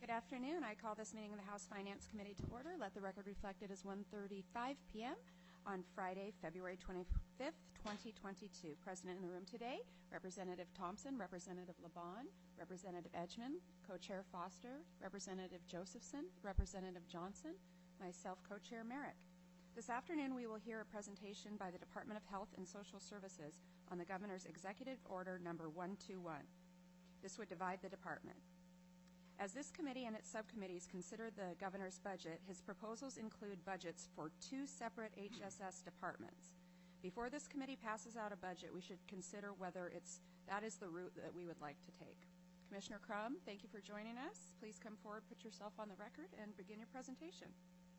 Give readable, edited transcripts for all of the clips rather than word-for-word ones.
Good afternoon. I call this meeting of the House Finance Committee to order. Let the record reflect it is 1:35 p.m. on Friday, February 25th, 2022. Present in the room today, Representative Thompson, Representative LeBon, Representative Edgman, Co-Chair Foster, Representative Josephson, Representative Johnson, myself, Co-Chair Merrick. This afternoon, we will hear a presentation by the Department of Health and Social Services on the Governor's Executive Order number 121. This would divide the department. As this committee and its subcommittees consider the governor's budget, his proposals include budgets for two separate HSS departments. Before this committee passes out a budget, we should consider whether that is the route that we would like to take. Commissioner Crum, thank you for joining us. Please come forward, put yourself on the record, and begin your presentation.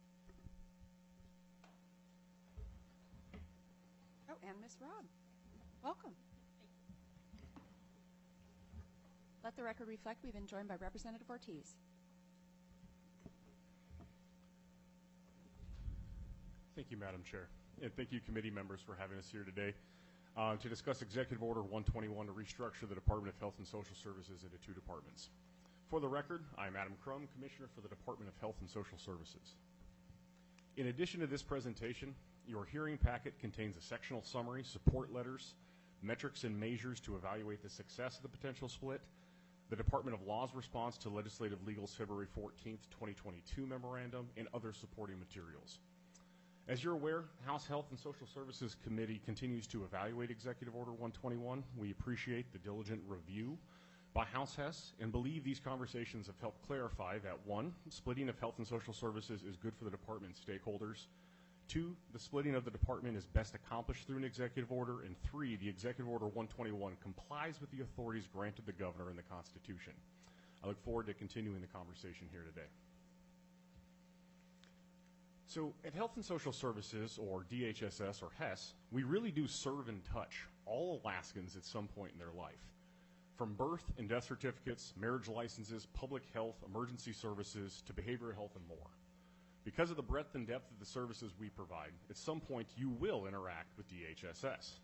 Oh, and Ms. Robb, welcome. Let the record reflect we've been joined by Representative Ortiz. Thank you, Madam Chair. And thank you, committee members, for having us here today to discuss Executive Order 121 to restructure the Department of Health and Social Services into two departments. For the record, I'm Adam Crum, Commissioner for the Department of Health and Social Services. In addition to this presentation, your hearing packet contains a sectional summary, support letters, metrics and measures to evaluate the success of the potential split, the Department of Law's response to Legislative Legal's February 14th, 2022 memorandum, and other supporting materials. As you're aware, House Health and Social Services Committee continues to evaluate Executive Order 121. We appreciate the diligent review by House HES and believe these conversations have helped clarify that 1, splitting of health and social services is good for the department stakeholders. 2, the splitting of the department is best accomplished through an executive order. And 3, the Executive Order 121 complies with the authorities granted the governor in the Constitution. I look forward to continuing the conversation here today. So at Health and Social Services, or DHSS or HES, we really do serve and touch all Alaskans at some point in their life. From birth and death certificates, marriage licenses, public health, emergency services, to behavioral health and more. Because of the breadth and depth of the services we provide, at some point you will interact with DHSS.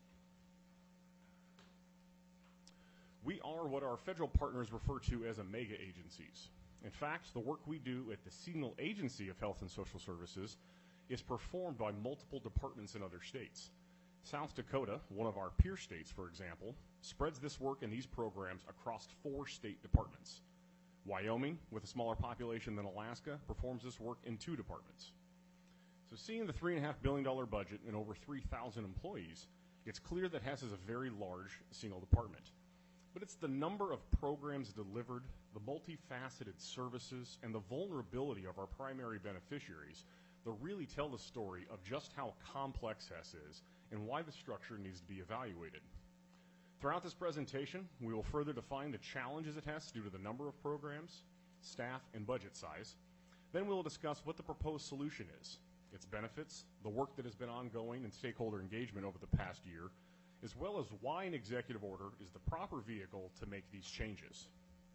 We are what our federal partners refer to as mega agencies. In fact, the work we do at the Signal Agency of Health and Social Services is performed by multiple departments in other states. South Dakota, one of our peer states, for example, spreads this work and these programs across 4 state departments. Wyoming, with a smaller population than Alaska, performs this work in 2 departments. So seeing the $3.5 billion budget and over 3,000 employees, it's clear that HES is a very large single department. But it's the number of programs delivered, the multifaceted services, and the vulnerability of our primary beneficiaries that really tell the story of just how complex HES is and why the structure needs to be evaluated. Throughout this presentation, we will further define the challenges it has due to the number of programs, staff, and budget size. Then we will discuss what the proposed solution is, its benefits, the work that has been ongoing, and stakeholder engagement over the past year, as well as why an executive order is the proper vehicle to make these changes.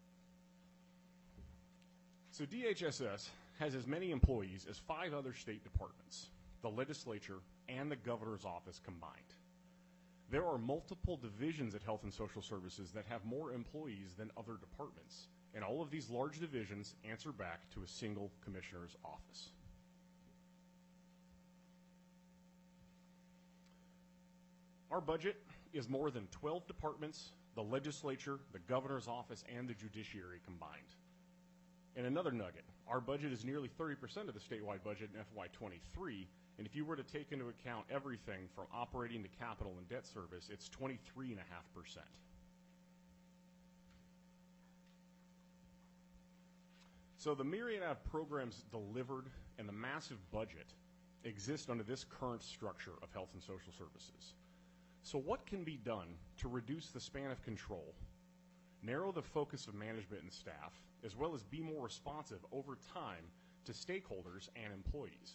So DHSS has as many employees as 5 other state departments, the legislature, and the governor's office combined. There are multiple divisions at Health and Social Services that have more employees than other departments, and all of these large divisions answer back to a single commissioner's office. Our budget is more than 12 departments, the legislature, the governor's office, and the judiciary combined. And another nugget, our budget is nearly 30% of the statewide budget in FY23, and if you were to take into account everything from operating to capital and debt service, it's 23.5%. So the myriad of programs delivered and the massive budget exist under this current structure of health and social services. So what can be done to reduce the span of control, narrow the focus of management and staff, as well as be more responsive over time to stakeholders and employees?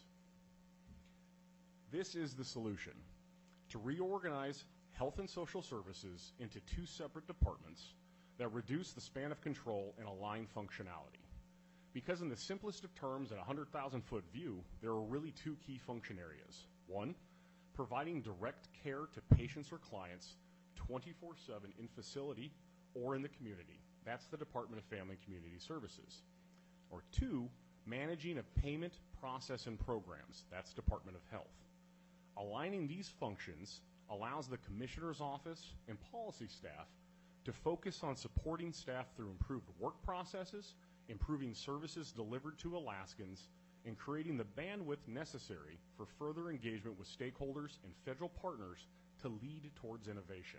This is the solution: to reorganize health and social services into 2 separate departments that reduce the span of control and align functionality. Because in the simplest of terms, at a 100,000-foot view, there are really 2 key function areas. 1, providing direct care to patients or clients 24/7 in facility or in the community. That's the Department of Family and Community Services. or 2, managing of payment, process, and programs. That's Department of Health. Aligning these functions allows the Commissioner's Office and policy staff to focus on supporting staff through improved work processes, improving services delivered to Alaskans, and creating the bandwidth necessary for further engagement with stakeholders and federal partners to lead towards innovation.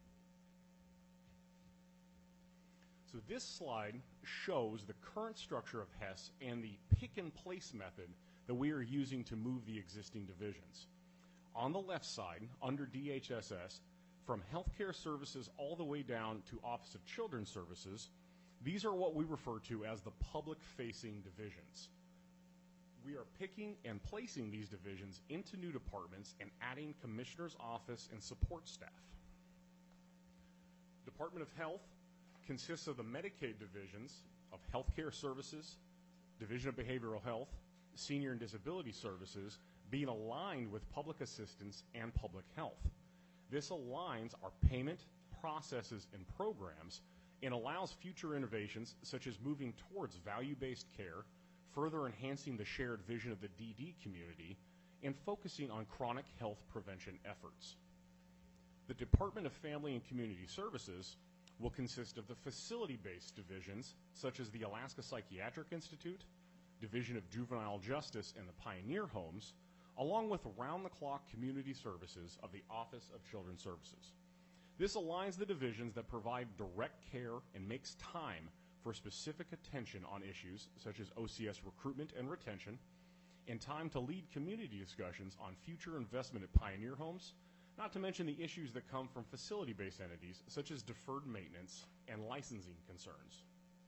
So this slide shows the current structure of HES and the pick-and-place method that we are using to move the existing divisions. On the left side, under DHSS, from healthcare services all the way down to Office of Children's Services, these are what we refer to as the public-facing divisions. We are picking and placing these divisions into new departments and adding Commissioner's Office and support staff. Department of Health consists of the Medicaid divisions of Healthcare Services, Division of Behavioral Health, Senior and Disability Services, being aligned with Public Assistance and Public Health. This aligns our payment, processes, and programs and allows future innovations such as moving towards value-based care, further enhancing the shared vision of the DD community, and focusing on chronic health prevention efforts. The Department of Family and Community Services will consist of the facility-based divisions such as the Alaska Psychiatric Institute, Division of Juvenile Justice, and the Pioneer Homes, along with round-the-clock community services of the Office of Children's Services. This aligns the divisions that provide direct care and makes time for specific attention on issues such as OCS recruitment and retention, and time to lead community discussions on future investment at Pioneer Homes, not to mention the issues that come from facility-based entities such as deferred maintenance and licensing concerns.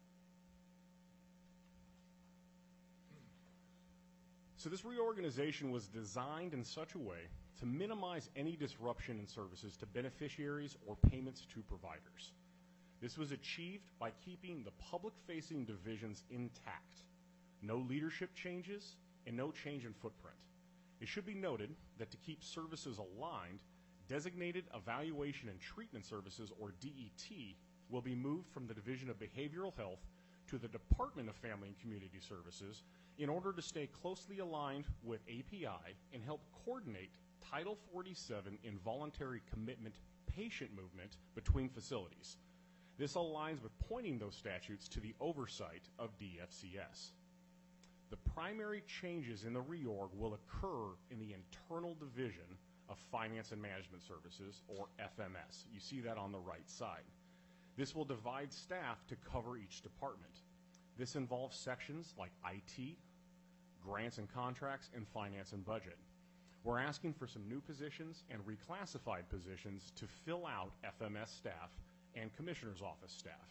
So this reorganization was designed in such a way to minimize any disruption in services to beneficiaries or payments to providers. This was achieved by keeping the public-facing divisions intact. No leadership changes and no change in footprint. It should be noted that to keep services aligned, Designated Evaluation and Treatment Services, or DET, will be moved from the Division of Behavioral Health to the Department of Family and Community Services in order to stay closely aligned with API and help coordinate Title 47 involuntary commitment patient movement between facilities. This aligns with pointing those statutes to the oversight of DFCS. The primary changes in the reorg will occur in the internal division of Finance and Management Services, or FMS. You see that on the right side. This will divide staff to cover each department. This involves sections like IT, grants and contracts, and finance and budget. We're asking for some new positions and reclassified positions to fill out FMS staff and Commissioner's Office staff.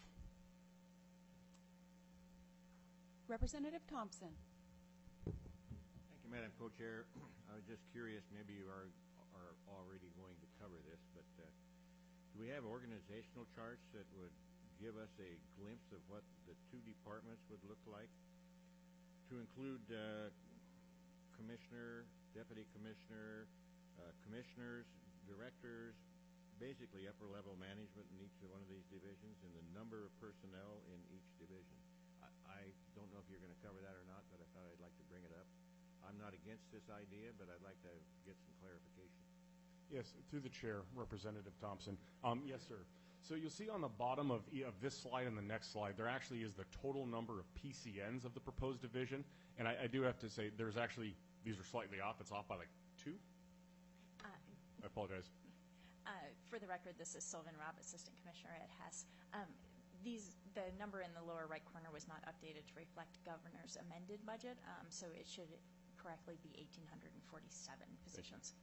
Representative Thompson. Thank you, Madam Co-Chair. I was just curious, maybe you are already going to cover this, but do we have organizational charts that would give us a glimpse of what the two departments would look like? To include commissioner, deputy commissioner, commissioners, directors, basically upper-level management in each one of these divisions, and the number of personnel in each division. I don't know if you're going to cover that or not, but I thought I'd like to bring it up. I'm not against this idea, but I'd like to get some clarification. Yes, through the chair, Representative Thompson. Yes, sir. So you'll see on the bottom of this slide and the next slide, there actually is the total number of PCNs of the proposed division. And I do have to say, there's actually, these are slightly off. It's off by like 2. I apologize. For the record, this is Sylvan Robb, Assistant Commissioner at HES. The number in the lower right corner was not updated to reflect Governor's amended budget, so it should correctly be 1,847 positions.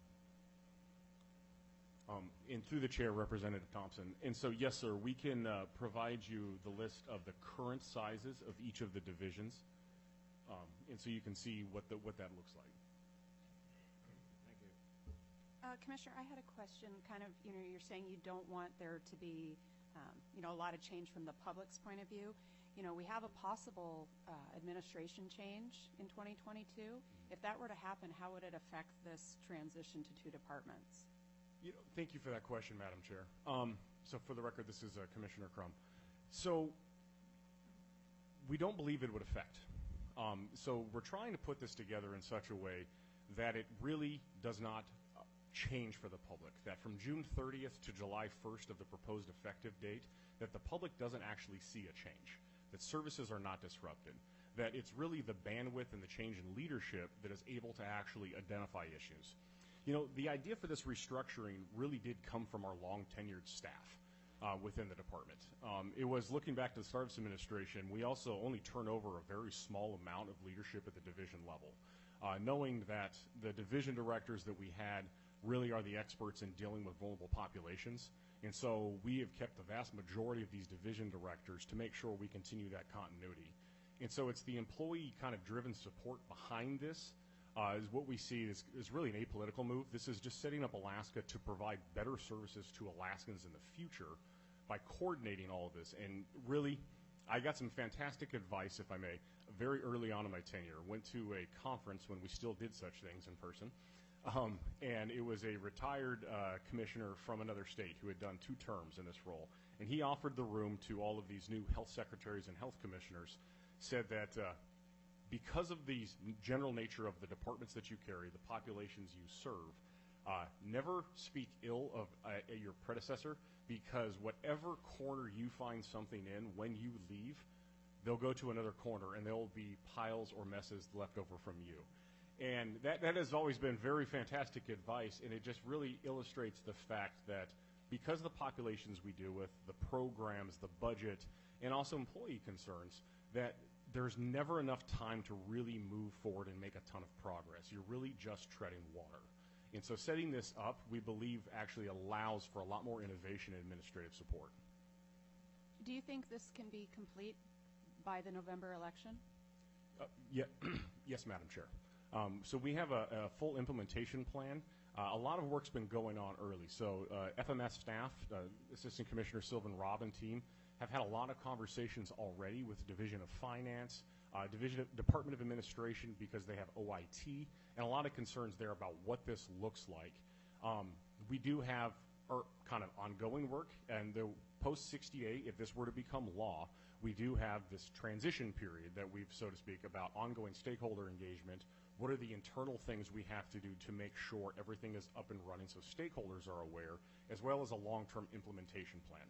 And through the chair, Representative Thompson. And so, yes, sir, we can provide you the list of the current sizes of each of the divisions, and so you can see what that looks like. Thank you. Commissioner, I had a question. Kind of, you're saying you don't want there to be, a lot of change from the public's point of view. We have a possible administration change in 2022. If that were to happen, how would it affect this transition to two departments? Thank you for that question, Madam Chair. So for the record, this is Commissioner Crum. So we don't believe it would affect. So we're trying to put this together in such a way that it really does not change for the public, that from June 30th to July 1st of the proposed effective date, that the public doesn't actually see a change, that services are not disrupted, that it's really the bandwidth and the change in leadership that is able to actually identify issues. You know, the idea for this restructuring really did come from our long-tenured staff within the department. It was looking back to the start of this administration, we also only turn over a very small amount of leadership at the division level, knowing that the division directors that we had really are the experts in dealing with vulnerable populations. And so we have kept the vast majority of these division directors to make sure we continue that continuity. And so it's the employee kind of driven support behind this is what we see is really an apolitical move. This is just setting up Alaska to provide better services to Alaskans in the future by coordinating all of this. And really, I got some fantastic advice, if I may, very early on in my tenure. Went to a conference when we still did such things in person. And it was a retired commissioner from another state who had done 2 terms in this role. And he offered the room to all of these new health secretaries and health commissioners, said that because of the general nature of the departments that you carry, the populations you serve, never speak ill of your predecessor, because whatever corner you find something in, when you leave, they'll go to another corner and there will be piles or messes left over from you. And that has always been very fantastic advice, and it just really illustrates the fact that because of the populations we deal with, the programs, the budget, and also employee concerns, that there's never enough time to really move forward and make a ton of progress. You're really just treading water. And so setting this up, we believe, actually allows for a lot more innovation and administrative support. Do you think this can be complete by the November election? Yeah, yes, Madam Chair. So we have a full implementation plan. A lot of work's been going on early. So FMS staff, Assistant Commissioner Sylvan Robb and team, have had a lot of conversations already with the Division of Finance, Department of Administration, because they have OIT, and a lot of concerns there about what this looks like. We do have our kind of ongoing work, and the post-68, if this were to become law, we do have this transition period that we've, so to speak, about ongoing stakeholder engagement. What are the internal things we have to do to make sure everything is up and running so stakeholders are aware, as well as a long-term implementation plan?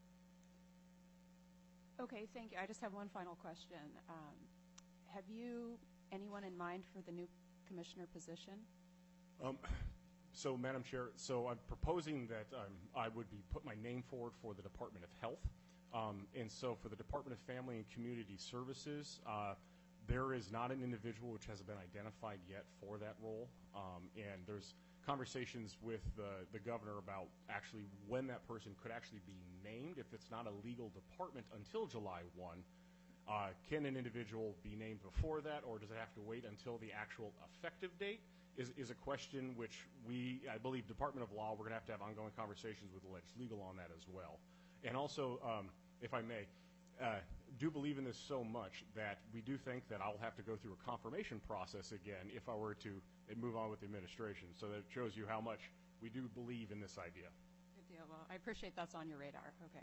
Okay, thank you. I just have one final question. Have you anyone in mind for the new commissioner position? So, Madam Chair, so I'm proposing that I would put my name forward for the Department of Health. And so for the Department of Family and Community Services, there is not an individual which has been identified yet for that role. And there's conversations with the governor about actually when that person could actually be named. If it's not a legal department until July 1, can an individual be named before that, or does it have to wait until the actual effective date? Is a question which I believe, Department of Law, we're going to have ongoing conversations with Alleged Legal on that as well. And also, if I may, do believe in this so much that we do think that I'll have to go through a confirmation process again if I were to move on with the administration. So that shows you how much we do believe in this idea. Good deal. Well, I appreciate that's on your radar. Okay.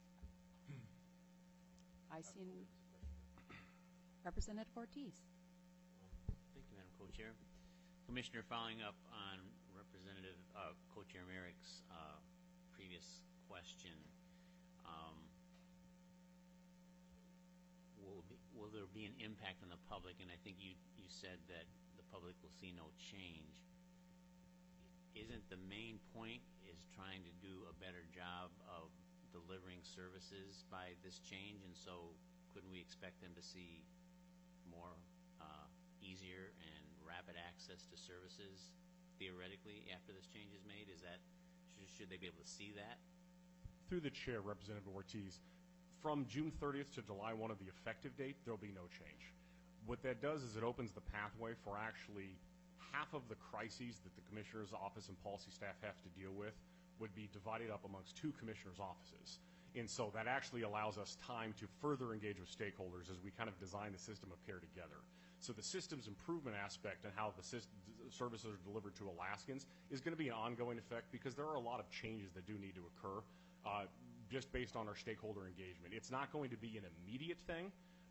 I see Representative Ortiz. Thank you, Madam Co-Chair. Commissioner, following up on Representative Co-Chair Merrick's previous question, will there be an impact on the public? And I think you said that the public will see no change. Isn't the main point is trying to do a better job of delivering services by this change? And so couldn't we expect them to see more easier and rapid access to services theoretically after this change is made? Should they be able to see that? Through the chair, Representative Ortiz, from June 30th to July 1 of the effective date, there'll be no change. What that does is it opens the pathway for actually half of the crises that the Commissioner's Office and policy staff have to deal with would be divided up amongst 2 Commissioners' offices. And so that actually allows us time to further engage with stakeholders as we kind of design the system of care together. So the systems improvement aspect and how the services are delivered to Alaskans is going to be an ongoing effect, because there are a lot of changes that do need to occur just based on our stakeholder engagement. It's not going to be an immediate thing,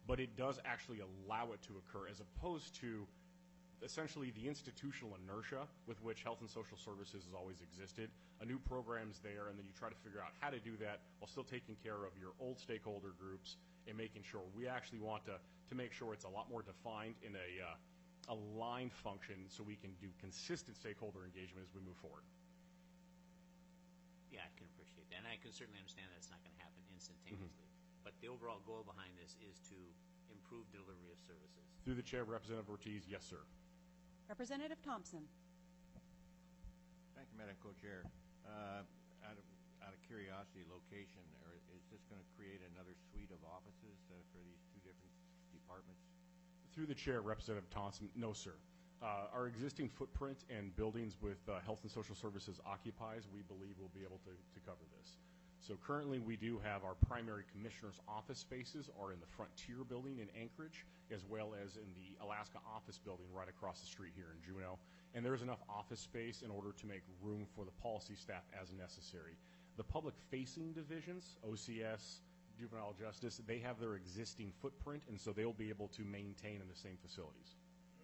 but it does actually allow it to occur as opposed to essentially the institutional inertia with which health and social services has always existed. A new program's there, and then you try to figure out how to do that while still taking care of your old stakeholder groups and making sure we actually want to make sure it's a lot more defined in a line function so we can do consistent stakeholder engagement as we move forward. Yeah, I can appreciate that. And I can certainly understand that's not going to happen instantaneously. But the overall goal behind this is to improve delivery of services. Through the chair, Representative Ortiz, yes, sir. Representative Thompson. Thank you, Madam Co-Chair. Out of curiosity, location, or is this going to create another suite of offices for these two different departments? Through the chair, Representative Thompson, no, sir. Our existing footprint and buildings with Health and Social Services occupies, we believe will be able to cover this. So currently we do have our primary commissioner's office spaces are in the Frontier building in Anchorage, as well as in the Alaska office building right across the street here in Juneau. And there's enough office space in order to make room for the policy staff as necessary. The public-facing divisions, OCS, Juvenile Justice, they have their existing footprint, and so they'll be able to maintain in the same facilities.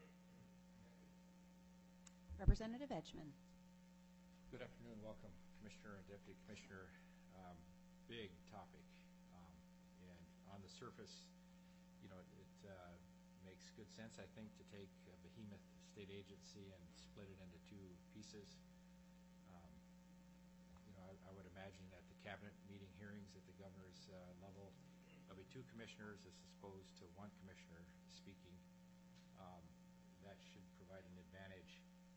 Representative Edgman. Good afternoon. Welcome, Commissioner and Deputy Commissioner. Big topic. And on the surface, you know, it makes good sense, I think, to take a behemoth state agency and split it into two pieces. You know, I would imagine at the cabinet meeting hearings at the governor's level, there'll be two commissioners as opposed to one commissioner speaking. That should provide an advantage.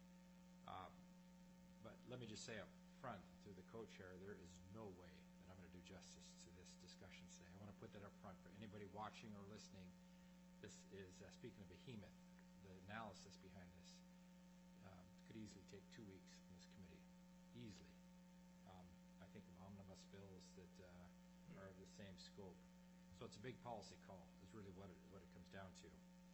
But let me just say up front to the co-chair, there is no way that I'm going to do justice to this discussion today. I want to put that up front for anybody watching or listening. This is, speaking of behemoth, the analysis behind this could easily take 2 weeks in this committee, easily. I think of omnibus bills that are of the same scope. So it's a big policy call is really what it comes down to.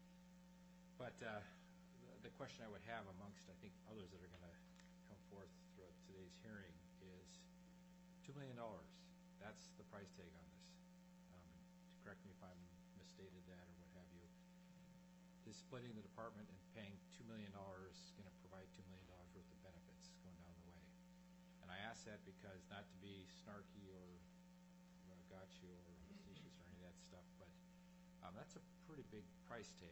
But the question I would have amongst, I think, others that are going to come forth throughout today's hearing is $2 million. That's the price tag on this. Correct me if I'm misstated that or what have you. Is splitting the department and paying $2 million going to provide $2 million worth of benefits going down the way? And I ask that because not to be snarky or gotcha or facetious or any of that stuff, but that's a pretty big price tag.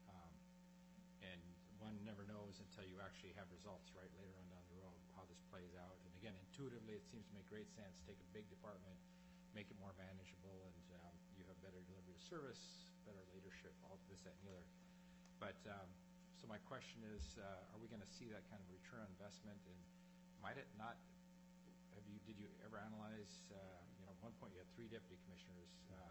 And one never knows until you actually have results, right, later on down the road, how this plays out. And again, intuitively, it seems to make great sense. Take a big department, make it more manageable, and you have better delivery of service, better leadership, all this, that, and the other. But so my question is, are we going to see that kind of return on investment? And might it not? Did you ever analyze? You know, at one point you had 3 deputy commissioners.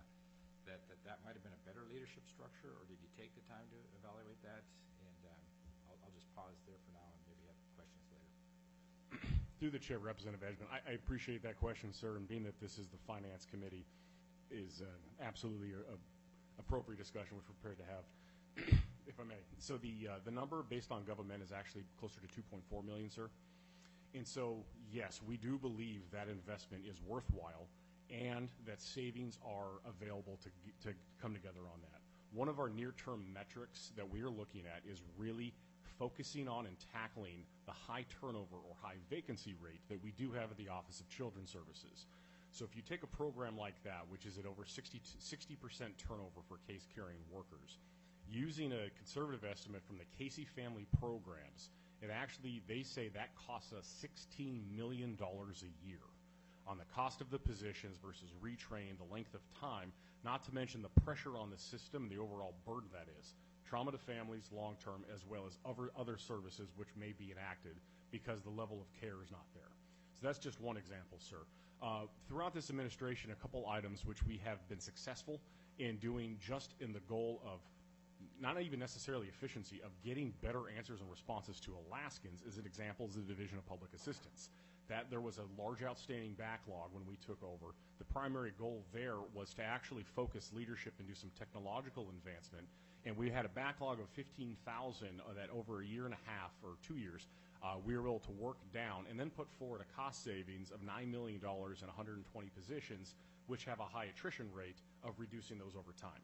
That might have been a better leadership structure, or did you take the time to evaluate that? And I'll just pause there for now and maybe have questions later. Through the chair, Representative Edgman, I appreciate that question, sir, and being that this is the Finance Committee is absolutely an appropriate discussion we're prepared to have, if I may. So the number based on government is actually closer to $2.4 million, sir. And so, yes, we do believe that investment is worthwhile and that savings are available to come together on that. One of our near-term metrics that we are looking at is really focusing on and tackling the high turnover or high vacancy rate that we do have at the Office of Children's Services. So if you take a program like that, which is at over 60% turnover for case-carrying workers, using a conservative estimate from the Casey Family Programs, they say that costs us $16 million a year on the cost of the positions versus retraining, the length of time, not to mention the pressure on the system, the overall burden that is. Trauma to families long-term, as well as other services which may be enacted because the level of care is not there. So that's just one example, sir. Throughout this administration, a couple items which we have been successful in doing just in the goal of not even necessarily efficiency, of getting better answers and responses to Alaskans is an example is the Division of Public Assistance. That there was a large outstanding backlog when we took over. The primary goal there was to actually focus leadership and do some technological advancement. And we had a backlog of 15,000 that over a year and a half or 2 years, we were able to work down and then put forward a cost savings of $9 million and 120 positions, which have a high attrition rate of reducing those over time.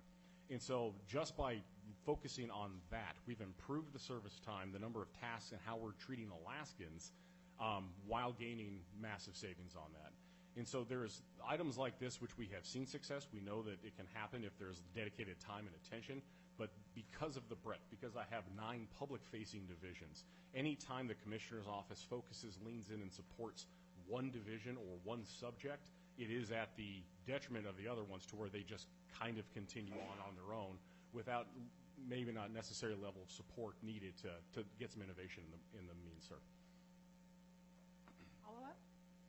And so just by focusing on that, we've improved the service time, the number of tasks, and how we're treating Alaskans while gaining massive savings on that. And so there's items like this which we have seen success. We know that it can happen if there's dedicated time and attention. But because of the breadth, because I have 9 public-facing divisions, any time the Commissioner's Office focuses, leans in, and supports one division or one subject, it is at the detriment of the other ones to where they just kind of continue on their own without maybe not necessary level of support needed to get some innovation in the means, sir. Follow-up?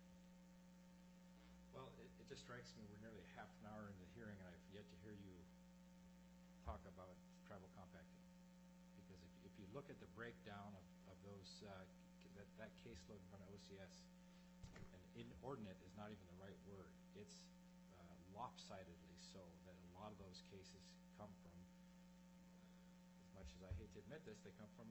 Well, it just strikes me we're nearly half an hour into the hearing, and I've yet to hear you talk about tribal compacting. Because if you look at the breakdown of those, that caseload in front of OCS, and inordinate is not even the right word. It's lopsidedly so that a lot of those cases come from, as much as I hate to admit this, they come from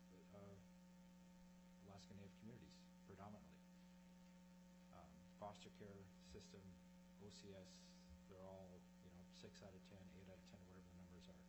Alaska Native communities, predominantly. Foster care system, OCS, they're all, 6 out of 10, 8 out of 10, whatever the numbers are.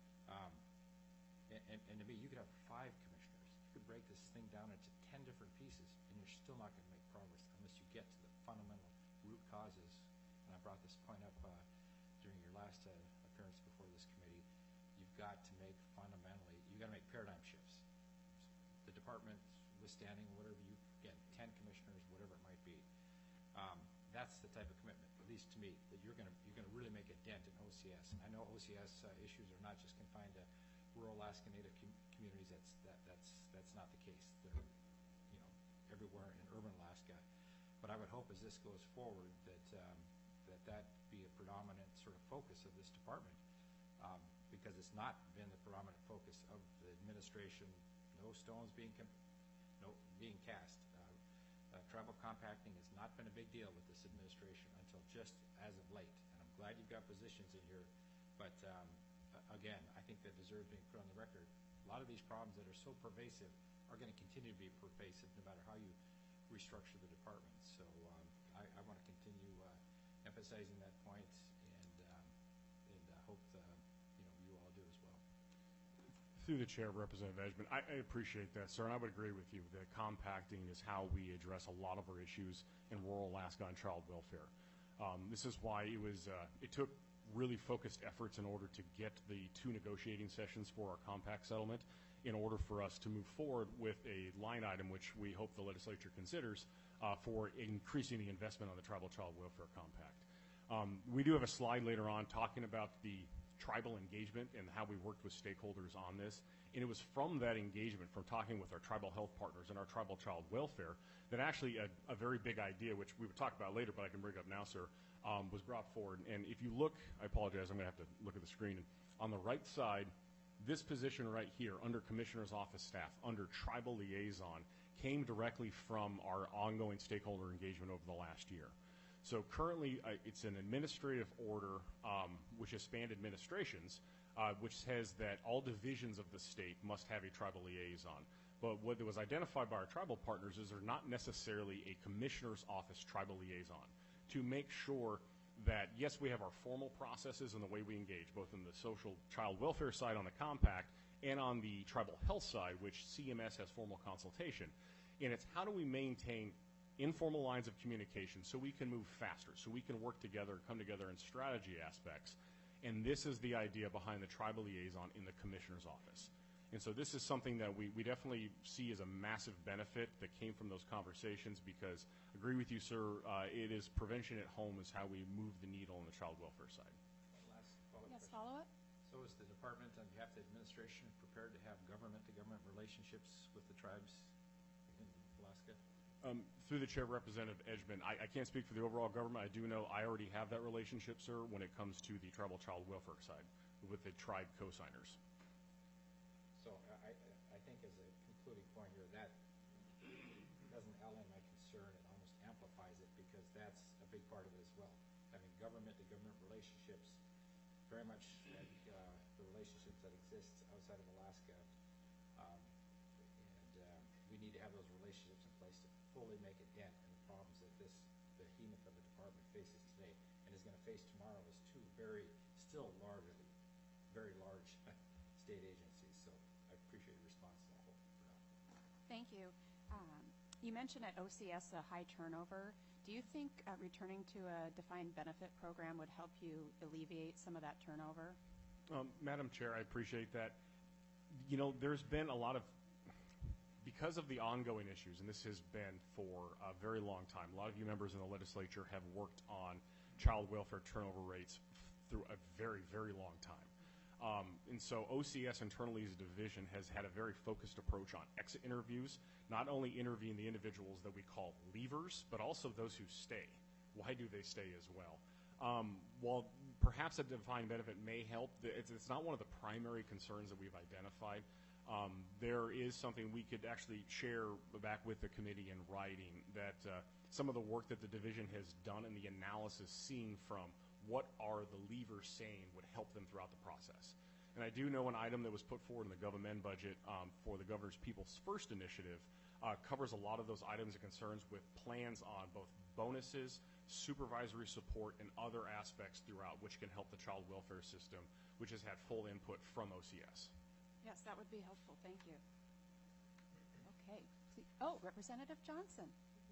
And to me, you could have 5 commissioners. You could break this thing down into 10 different pieces, and you're still not going to make progress unless you get to the fundamental root causes. And I brought this point up during your last appearance before this committee. You've got to make paradigm shifts. The department withstanding whatever you get, 10 commissioners, whatever it might be. That's the type of commitment, at least to me, that you're going to really make a dent in OCS. I know OCS issues are not just confined to rural Alaska Native communities. That's not the case. They're everywhere in urban Alaska. But I would hope as this goes forward that be a predominant sort of focus of this department, because it's not been the predominant focus of the administration. No stones being cast. Tribal compacting has not been a big deal with this administration until just as of late. And I'm glad you've got positions in here. But again, I think that deserves being put on the record. A lot of these problems that are so pervasive are going to continue to be pervasive no matter how you restructure the department. So I want to continue emphasizing that point, and hope you all do as well. Through the chair, Representative Edgman, I appreciate that, sir, and I would agree with you that compacting is how we address a lot of our issues in rural Alaska on child welfare. This is why it took really focused efforts in order to get the 2 negotiating sessions for our compact settlement in order for us to move forward with a line item which we hope the legislature considers for increasing the investment on the Tribal Child Welfare Compact. We do have a slide later on talking about the tribal engagement and how we worked with stakeholders on this. And it was from that engagement, from talking with our tribal health partners and our tribal child welfare, that actually a very big idea, which we would talk about later, but I can bring up now, sir, was brought forward. And if you look, I apologize, I'm going to have to look at the screen. On the right side, this position right here, under Commissioner's Office staff, under Tribal Liaison, came directly from our ongoing stakeholder engagement over the last year. So currently, it's an administrative order which has spanned administrations, which says that all divisions of the state must have a tribal liaison. But what was identified by our tribal partners is there's not necessarily a Commissioner's Office tribal liaison to make sure that, yes, we have our formal processes and the way we engage, both in the social child welfare side on the compact and on the tribal health side, which CMS has formal consultation. And it's how do we maintain informal lines of communication so we can move faster, so we can work together, come together in strategy aspects. And this is the idea behind the tribal liaison in the Commissioner's Office. And so this is something that we definitely see as a massive benefit that came from those conversations, because I agree with you, sir, it is prevention at home is how we move the needle on the child welfare side. Last follow-up Yes, question. follow-up? So is the department, on behalf of the administration, prepared to have government-to-government relationships with the tribes in Alaska? Through the chair, Representative Edgman, I can't speak for the overall government. I do know I already have that relationship, sir, when it comes to the tribal child welfare side with the tribe co-signers. So I think as a concluding point here, that doesn't allay my concern. It almost amplifies it, because that's a big part of it as well. Having government-to-government relationships, very much like the relationships that exist outside of Alaska. We need to have those relationships in place to fully make a dent in the problems that the behemoth of the department faces today and is going to face tomorrow as 2 very still largely very large state agencies. So I appreciate your response to that. Thank you. You mentioned at OCS a high turnover. Do you think returning to a defined benefit program would help you alleviate some of that turnover? Madam Chair, I appreciate that. You know, there's been a lot of, because of the ongoing issues, and this has been for a very long time, a lot of you members in the legislature have worked on child welfare turnover rates through a very, very long time. And so OCS internally as a division has had a very focused approach on exit interviews, not only interviewing the individuals that we call leavers, but also those who stay. Why do they stay as well? While perhaps a defined benefit may help, it's not one of the primary concerns that we've identified. There is something we could actually share back with the committee in writing, that some of the work that the division has done and the analysis seen from what are the leavers saying would help them throughout the process. And I do know an item that was put forward in the government budget for the Governor's People's First initiative covers a lot of those items and concerns with plans on both bonuses, supervisory support, and other aspects throughout which can help the child welfare system, which has had full input from OCS. Yes, that would be helpful. Thank you. Okay. Oh, Representative Johnson.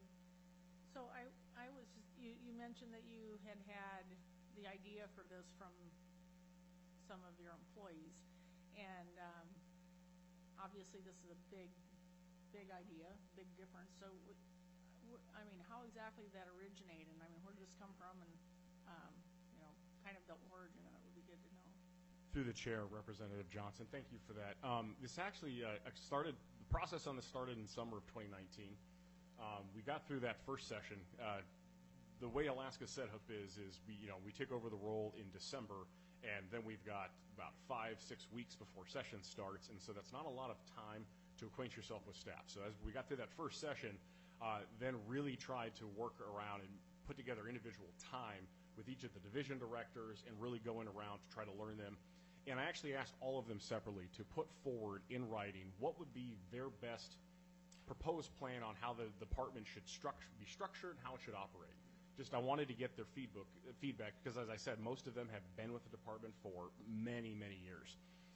So I was just, you mentioned that you had the idea for this from some of your employees, and obviously this is a big idea, big difference. So, I mean, how exactly did that originate, and I mean, where did this come from, and you know, kind of the origin of it would be good to know. Through the chair, Representative Johnson, thank you for that. This actually started, the process on this started in summer of 2019. We got through that first session. The way Alaska set up is we take over the role in December, and then we've got about 5-6 weeks before session starts, and so that's not a lot of time to acquaint yourself with staff. So as we got through that first session, then really tried to work around and put together individual time with each of the division directors and really going around to try to learn them. And I actually asked all of them separately to put forward in writing what would be their best proposed plan on how the department should be structured, how it should operate. Just I wanted to get their feedback because, as I said, most of them have been with the department for many, many years.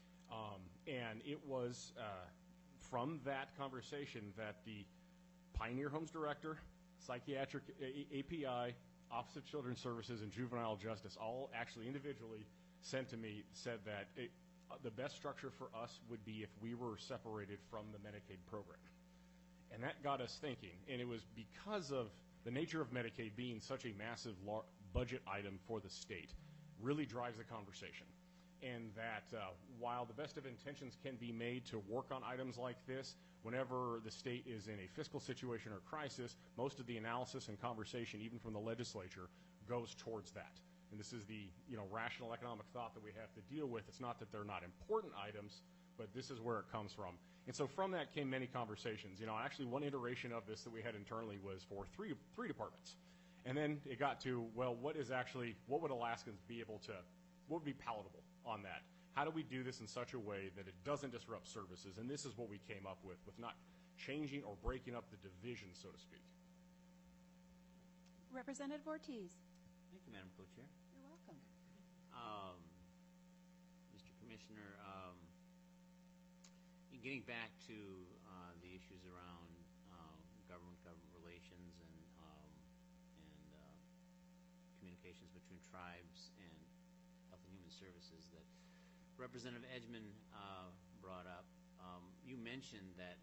And it was from that conversation that the Pioneer Homes Director, Psychiatric API, Office of Children's Services, and Juvenile Justice all actually individually said that the best structure for us would be if we were separated from the Medicaid program. And that got us thinking, and it was because of the nature of Medicaid being such a massive budget item for the state really drives the conversation. And that while the best of intentions can be made to work on items like this, whenever the state is in a fiscal situation or crisis, most of the analysis and conversation, even from the legislature, goes towards that. And this is the rational economic thought that we have to deal with. It's not that they're not important items, but this is where it comes from. And so from that came many conversations. Actually one iteration of this that we had internally was for three departments. And then it got to, well, what would Alaskans be able to, what would be palatable on that? How do we do this in such a way that it doesn't disrupt services? And this is what we came up with not changing or breaking up the division, so to speak. Representative Ortiz. Thank you, Madam Co-Chair. You're welcome. Mr. Commissioner, getting back to the issues around government relations and communications between tribes and Health and Human Services that Representative Edgman brought up, you mentioned that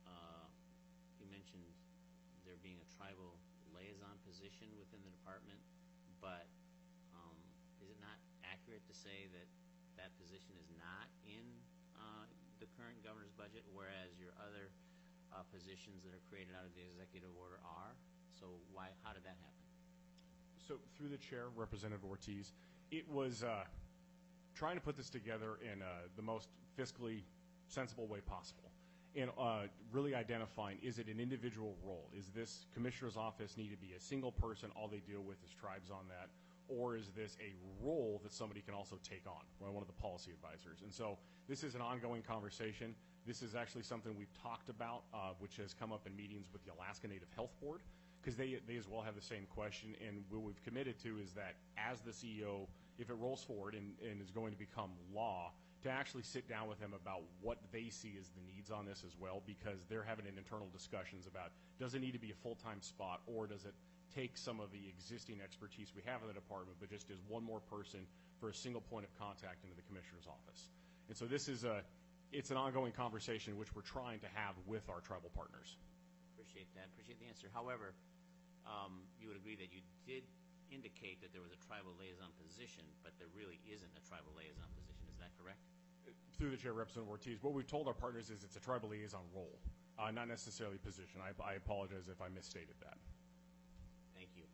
there being a tribal liaison position within the department, but is it not accurate to say that that position is not in the current governor's budget, whereas your other positions that are created out of the executive order are? So how did that happen? So through the chair, Representative Ortiz, it was trying to put this together in the most fiscally sensible way possible. And really identifying, is it an individual role? Is this commissioner's office need to be a single person, all they deal with is tribes on that? Or is this a role that somebody can also take on, one of the policy advisors? And so this is an ongoing conversation. This is actually something we've talked about, which has come up in meetings with the Alaska Native Health Board, because they as well have the same question. And what we've committed to is that as the CEO if it rolls forward and is going to become law, to actually sit down with them about what they see as the needs on this as well, because they're having an internal discussions about, does it need to be a full-time spot, or does it take some of the existing expertise we have in the department, but just as one more person for a single point of contact into the commissioner's office. And so this is it's an ongoing conversation which we're trying to have with our tribal partners. Appreciate that. Appreciate the answer. However, you would agree that you did indicate that there was a tribal liaison position, but there really isn't a tribal liaison position. Is that correct? Through the chair, Representative Ortiz, what we've told our partners is it's a tribal liaison role, not necessarily position. I apologize if I misstated that. Thank you.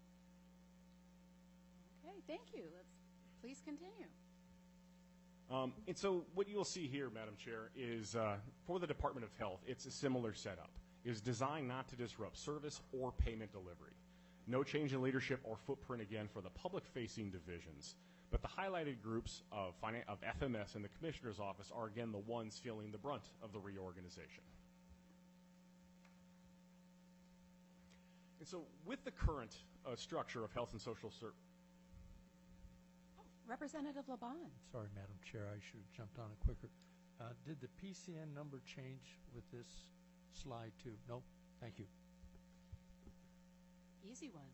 Okay, thank you. Let's please continue. And so what you'll see here, Madam Chair, is for the Department of Health, it's a similar setup. It is designed not to disrupt service or payment delivery. No change in leadership or footprint, again, for the public-facing divisions. But the highlighted groups of FMS and the Commissioner's Office are, again, the ones feeling the brunt of the reorganization. And so with the current structure of Health and Social Services, Representative Laban. Sorry, Madam Chair, I should have jumped on it quicker. Did the PCN number change with this slide too? No? Thank you. Easy one.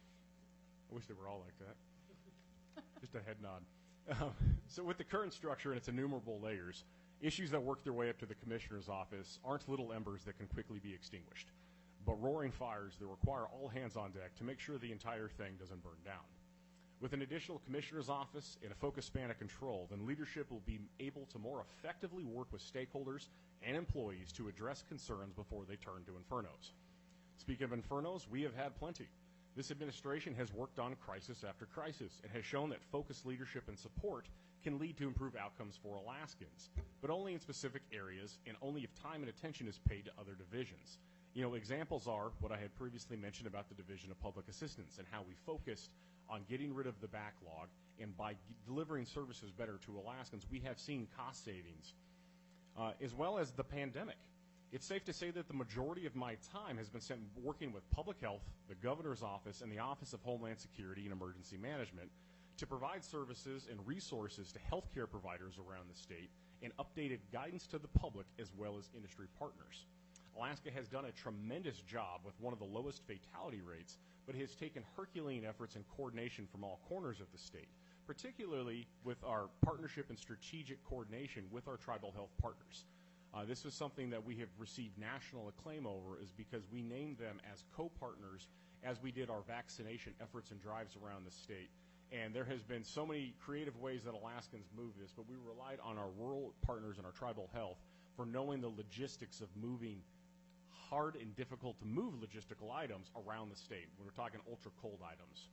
I wish they were all like that. Just a head nod. So with the current structure and its innumerable layers, issues that work their way up to the Commissioner's Office aren't little embers that can quickly be extinguished, but roaring fires that require all hands on deck to make sure the entire thing doesn't burn down. With an additional Commissioner's Office and a focused span of control, then leadership will be able to more effectively work with stakeholders and employees to address concerns before they turn to infernos. Speaking of infernos, we have had plenty. This administration has worked on crisis after crisis and has shown that focused leadership and support can lead to improved outcomes for Alaskans, but only in specific areas and only if time and attention is paid to other divisions. You know, examples are what I had previously mentioned about the Division of Public Assistance and how we focused on getting rid of the backlog, and by delivering services better to Alaskans, we have seen cost savings, as well as the pandemic. It's safe to say that the majority of my time has been spent working with public health, the governor's office, and the Office of Homeland Security and Emergency Management to provide services and resources to healthcare providers around the state and updated guidance to the public as well as industry partners. Alaska has done a tremendous job with one of the lowest fatality rates, but has taken Herculean efforts and coordination from all corners of the state, particularly with our partnership and strategic coordination with our tribal health partners. This is something that we have received national acclaim over, is because we named them as co-partners as we did our vaccination efforts and drives around the state. And there has been so many creative ways that Alaskans move this, but we relied on our rural partners and our tribal health for knowing the logistics of moving hard and difficult to move logistical items around the state. We're talking ultra cold items.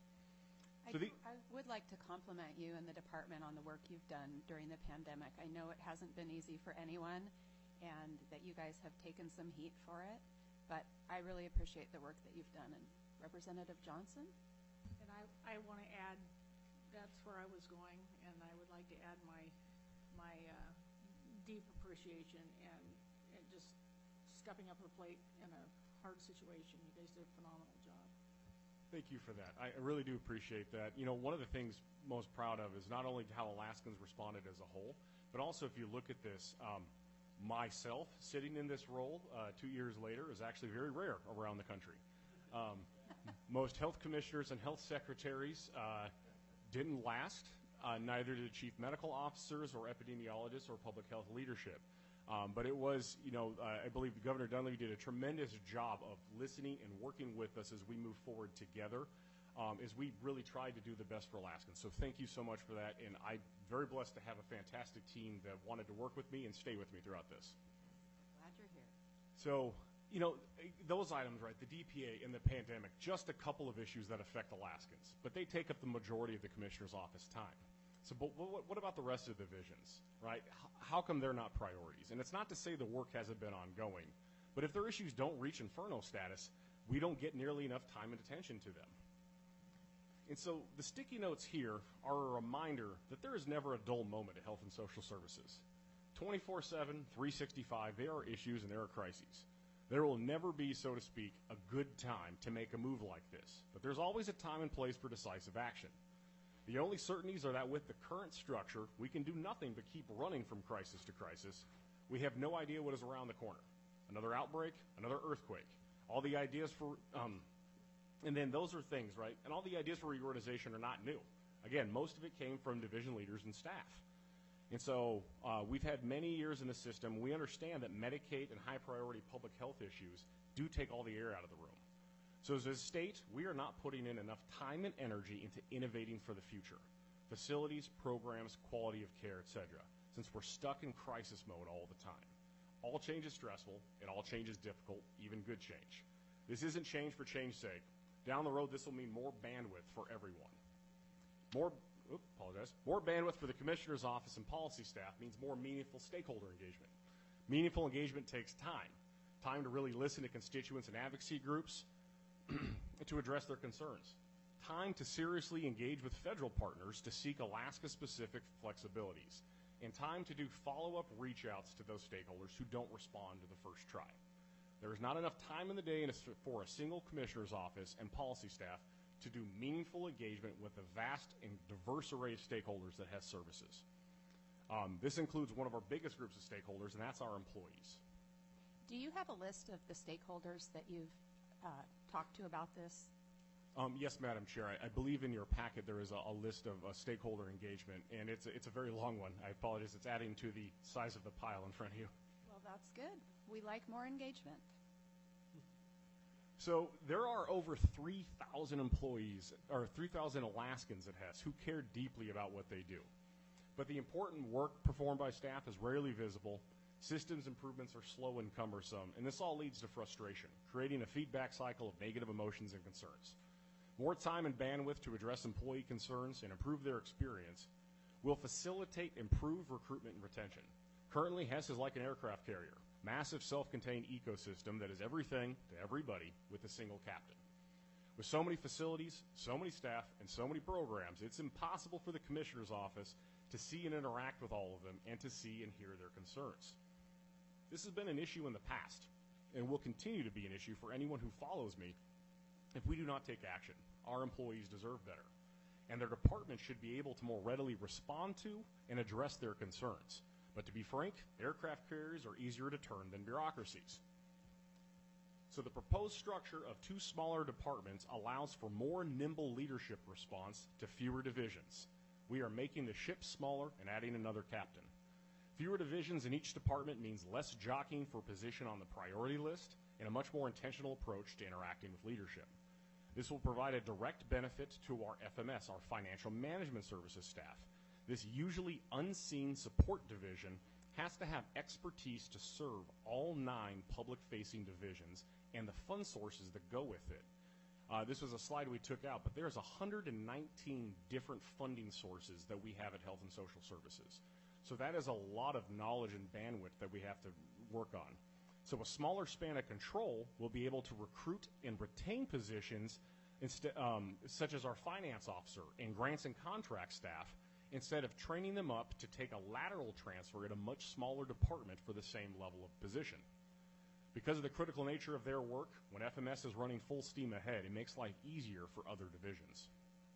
I would like to compliment you and the department on the work you've done during the pandemic. I know it hasn't been easy for anyone, and that you guys have taken some heat for it, but I really appreciate the work that you've done. And Representative Johnson? And I want to add, that's where I was going, and I would like to add my deep appreciation and just stepping up to the plate in a hard situation. You guys did a phenomenal job. Thank you for that. I really do appreciate that. You know, one of the things most proud of is not only how Alaskans responded as a whole, but also if you look at this, myself sitting in this role 2 years later is actually very rare around the country. Most health commissioners and health secretaries didn't last, neither did chief medical officers or epidemiologists or public health leadership. But it was, you know, I believe Governor Dunleavy did a tremendous job of listening and working with us as we move forward together, as we really tried to do the best for Alaskans. So thank you so much for that, and I'm very blessed to have a fantastic team that wanted to work with me and stay with me throughout this. Glad you're here. So, you know, those items, right, the DPA and the pandemic, just a couple of issues that affect Alaskans, but they take up the majority of the Commissioner's Office time. So, but what about the rest of the divisions, right? How come they're not priorities? And it's not to say the work hasn't been ongoing, but if their issues don't reach inferno status, we don't get nearly enough time and attention to them. And so the sticky notes here are a reminder that there is never a dull moment at Health and Social Services. 24/7, 365, there are issues and there are crises. There will never be, so to speak, a good time to make a move like this, but there's always a time and place for decisive action. The only certainties are that with the current structure, we can do nothing but keep running from crisis to crisis. We have no idea what is around the corner. Another outbreak, another earthquake. All the ideas for, and then those are things, right? And all the ideas for reorganization are not new. Again, most of it came from division leaders and staff. And so we've had many years in the system. We understand that Medicaid and high-priority public health issues do take all the air out of the room. So as a state, we are not putting in enough time and energy into innovating for the future. Facilities, programs, quality of care, etc. Since we're stuck in crisis mode all the time. All change is stressful, and all change is difficult, even good change. This isn't change for change's sake. Down the road, this will mean more bandwidth for everyone. More bandwidth for the Commissioner's Office and policy staff means more meaningful stakeholder engagement. Meaningful engagement takes time. Time to really listen to constituents and advocacy groups to address their concerns. Time to seriously engage with federal partners to seek Alaska-specific flexibilities. And time to do follow-up reach-outs to those stakeholders who don't respond to the first try. There is not enough time in the day for a single commissioner's office and policy staff to do meaningful engagement with the vast and diverse array of stakeholders that has services. This includes one of our biggest groups of stakeholders, and that's our employees. Do you have a list of the stakeholders that you've talked to about this? Yes, Madam Chair. I believe in your packet there is a list of stakeholder engagement, and it's a very long one. I apologize. It's adding to the size of the pile in front of you. Well, that's good. We like more engagement. So there are over 3,000 employees, or 3,000 Alaskans at Hess, who care deeply about what they do. But the important work performed by staff is rarely visible. Systems improvements are slow and cumbersome, and this all leads to frustration, creating a feedback cycle of negative emotions and concerns. More time and bandwidth to address employee concerns and improve their experience will facilitate improved recruitment and retention. Currently, Hess is like an aircraft carrier, massive self-contained ecosystem that is everything to everybody with a single captain. With so many facilities, so many staff, and so many programs, it's impossible for the Commissioner's Office to see and interact with all of them and to see and hear their concerns. This has been an issue in the past and will continue to be an issue for anyone who follows me if we do not take action. Our employees deserve better, and their department should be able to more readily respond to and address their concerns. But to be frank, aircraft carriers are easier to turn than bureaucracies. So the proposed structure of two smaller departments allows for more nimble leadership response to fewer divisions. We are making the ship smaller and adding another captain. Fewer divisions in each department means less jockeying for position on the priority list and a much more intentional approach to interacting with leadership. This will provide a direct benefit to our FMS, our Financial Management Services staff. This usually unseen support division has to have expertise to serve all 9 public-facing divisions and the fund sources that go with it. This was a slide we took out, but there's 119 different funding sources that we have at Health and Social Services. So that is a lot of knowledge and bandwidth that we have to work on. So a smaller span of control will be able to recruit and retain positions such as our finance officer and grants and contract staff instead of training them up to take a lateral transfer at a much smaller department for the same level of position. Because of the critical nature of their work, when FMS is running full steam ahead, it makes life easier for other divisions.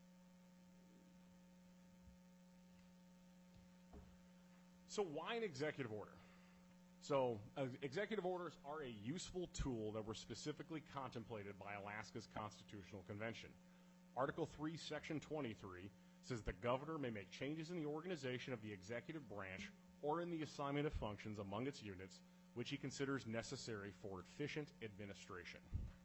So why an executive order? So executive orders are a useful tool that were specifically contemplated by Alaska's Constitutional Convention. Article 3, Section 23 says the governor may make changes in the organization of the executive branch or in the assignment of functions among its units which he considers necessary for efficient administration.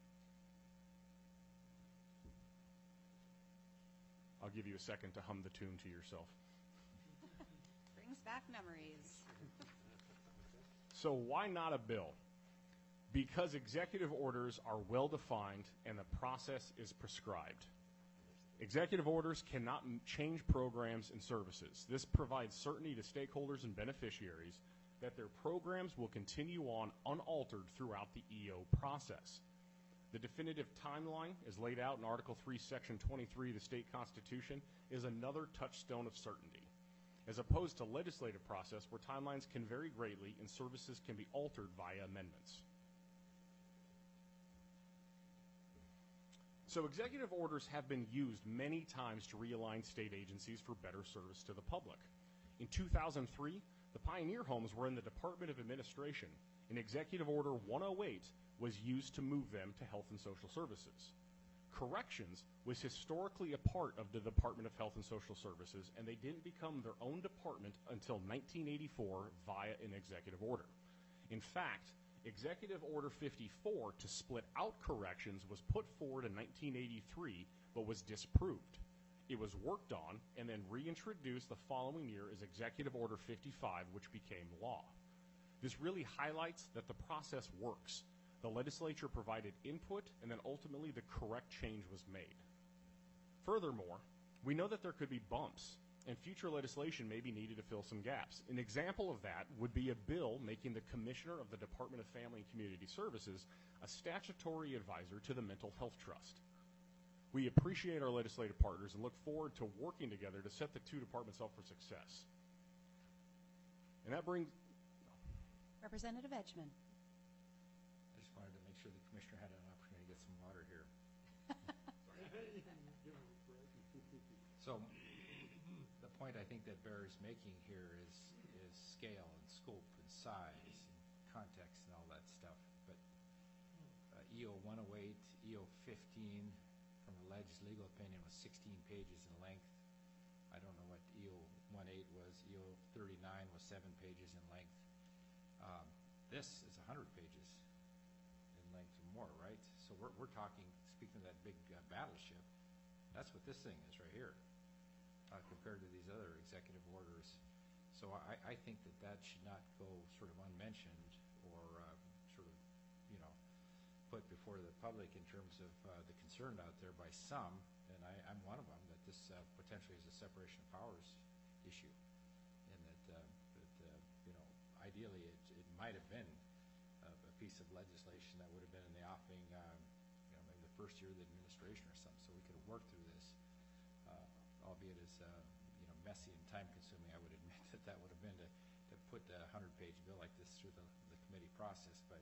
I'll give you a second to hum the tune to yourself. Brings back memories. So why not a bill? Because executive orders are well-defined and the process is prescribed. Executive orders cannot change programs and services. This provides certainty to stakeholders and beneficiaries that their programs will continue on unaltered throughout the EO process. The definitive timeline, as laid out in Article 3, Section 23 of the state constitution, is another touchstone of certainty, as opposed to legislative process where timelines can vary greatly and services can be altered via amendments. So executive orders have been used many times to realign state agencies for better service to the public. In 2003, the Pioneer homes were in the Department of Administration, and Executive Order 108 was used to move them to Health and Social Services. Corrections was historically a part of the Department of Health and Social Services, and they didn't become their own department until 1984 via an executive order. In fact, Executive Order 54 to split out corrections was put forward in 1983, but was disproved. It was worked on and then reintroduced the following year as Executive Order 55, which became law. This really highlights that the process works. The legislature provided input, and then ultimately the correct change was made. Furthermore, we know that there could be bumps, and future legislation may be needed to fill some gaps. An example of that would be a bill making the Commissioner of the Department of Family and Community Services a statutory advisor to the Mental Health Trust. We appreciate our legislative partners and look forward to working together to set the two departments up for success. And that brings... Representative Edgman. I just wanted to make sure the commissioner had an opportunity to get some water here. So the point I think that Barry's making here is scale and scope and size and context and all that stuff. But EO 108, EO 15, from alleged legal opinion, was 16 pages in length. I don't know what EO 18 was. EO 39 was 7 pages in length. This is 100 pages in length or more, right? So we're talking, speaking of that big battleship, that's what this thing is right here, compared to these other executive orders. So I think that should not go sort of unmentioned or sort of, put before the public in terms of the concern out there by some, and I'm one of them, that this potentially is a separation of powers issue, and that ideally it might have been a piece of legislation that would have been in the offing, maybe the first year of the administration or something, so we could have worked through this, albeit as messy and time-consuming. I would admit that would have been to put a 100-page bill like this through the committee process, but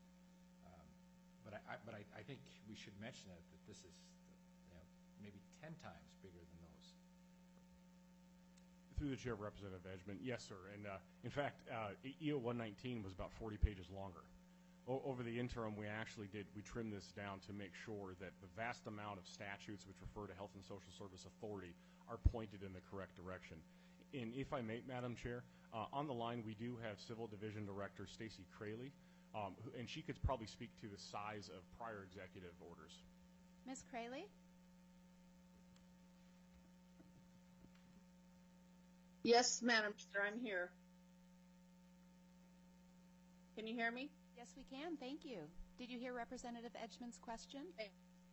I think we should mention that this is maybe 10 times bigger than those. Through the chair, Representative Edgman, yes, sir. And in fact, EO 119 was about 40 pages longer. Over the interim, we trimmed this down to make sure that the vast amount of statutes which refer to Health and Social Service Authority are pointed in the correct direction. And if I may, Madam Chair, on the line we do have Civil Division Director Stacy Crayley, and she could probably speak to the size of prior executive orders. Ms. Crayley? Yes, Madam Chair, I'm here. Can you hear me? Yes, we can. Thank you. Did you hear Representative Edgman's question? Okay.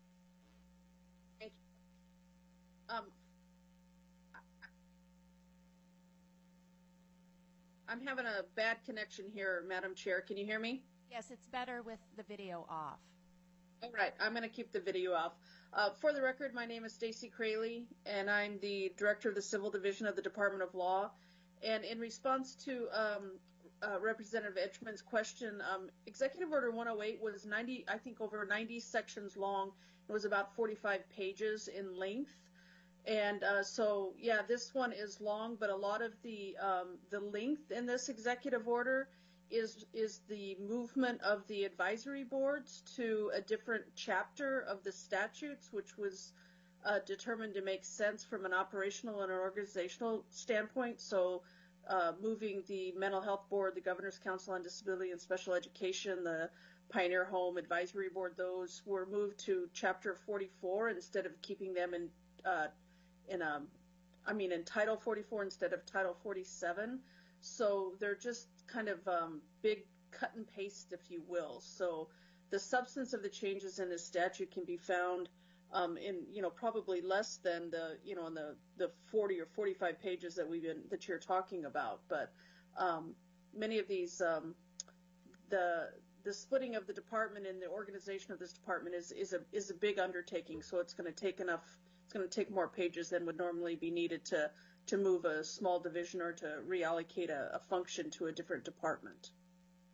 I'm having a bad connection here, Madam Chair. Can you hear me? Yes, it's better with the video off. All right, I'm going to keep the video off. For the record, my name is Stacy Crayley, and I'm the Director of the Civil Division of the Department of Law. And in response to Representative Edgman's question, Executive Order 108 was over 90 sections long. It was about 45 pages in length. And so, yeah, this one is long, but a lot of the length in this executive order is the movement of the advisory boards to a different chapter of the statutes, which was determined to make sense from an operational and an organizational standpoint. So moving the Mental Health Board, the Governor's Council on Disability and Special Education, the Pioneer Home Advisory Board, those were moved to Chapter 44 instead of keeping them in Title 44 instead of Title 47. So they're just kind of big cut and paste, if you will. So the substance of the changes in this statute can be found in probably less than the 40 or 45 pages that you're talking about. But many of these the splitting of the department and the organization of this department is a big undertaking. So it's going to take more pages than would normally be needed to move a small division or to reallocate a function to a different department.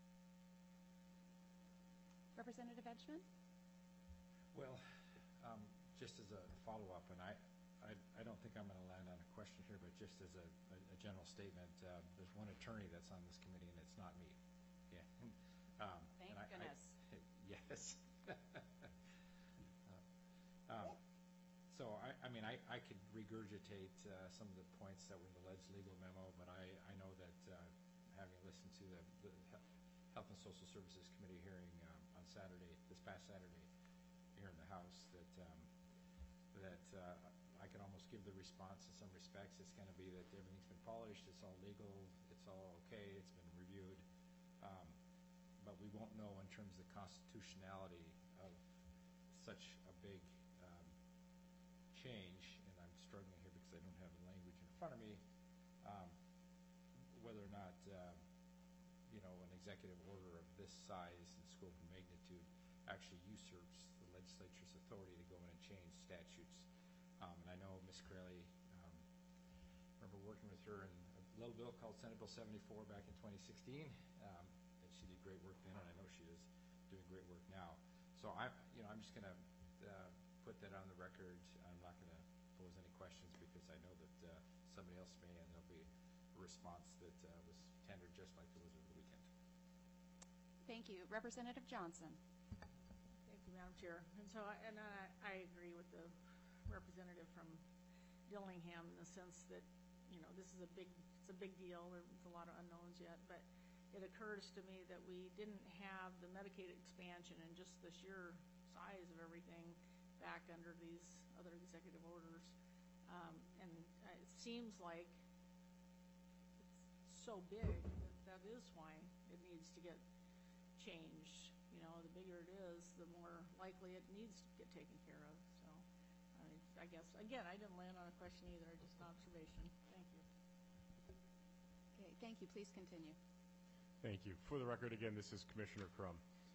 Representative Edgman? Well, just as a follow-up, and I don't think I'm going to land on a question here, but just as a general statement, there's one attorney that's on this committee, and it's not me. Yeah. Thank and goodness. Yes. So, I mean, I could regurgitate some of the points that were in the alleged legal memo, but I know that having listened to the Health and Social Services Committee hearing on Saturday, this past Saturday, here in the House, that I can almost give the response in some respects. It's going to be that everything's been polished, it's all legal, it's all okay, it's been reviewed, but we won't know in terms of the constitutionality of such a big change, and I'm struggling here because I don't have the language in front of me, whether or not an executive order of this size and scope and magnitude actually usurps the legislature's authority to go in and change statutes. And I know Ms. Craley, remember working with her in a little bill called Senate Bill 74 back in 2016, and she did great work then, and I know she is doing great work now. So I'm just going to put that on the record. I'm not going to pose any questions because I know that somebody else may, and there'll be a response that was tendered just like there was over the weekend. Thank you. Representative Johnson. Thank you, Madam Chair. And so, I agree with the representative from Dillingham in the sense that, this is it's a big deal. There's a lot of unknowns yet, but it occurs to me that we didn't have the Medicaid expansion and just the sheer size of everything back under these other executive orders. And it seems like it's so big that is why it needs to get changed. The bigger it is, the more likely it needs to get taken care of. So I guess, again, I didn't land on a question either, just an observation. Thank you. Okay, thank you. Please continue. Thank you. For the record, again, this is Commissioner Crum.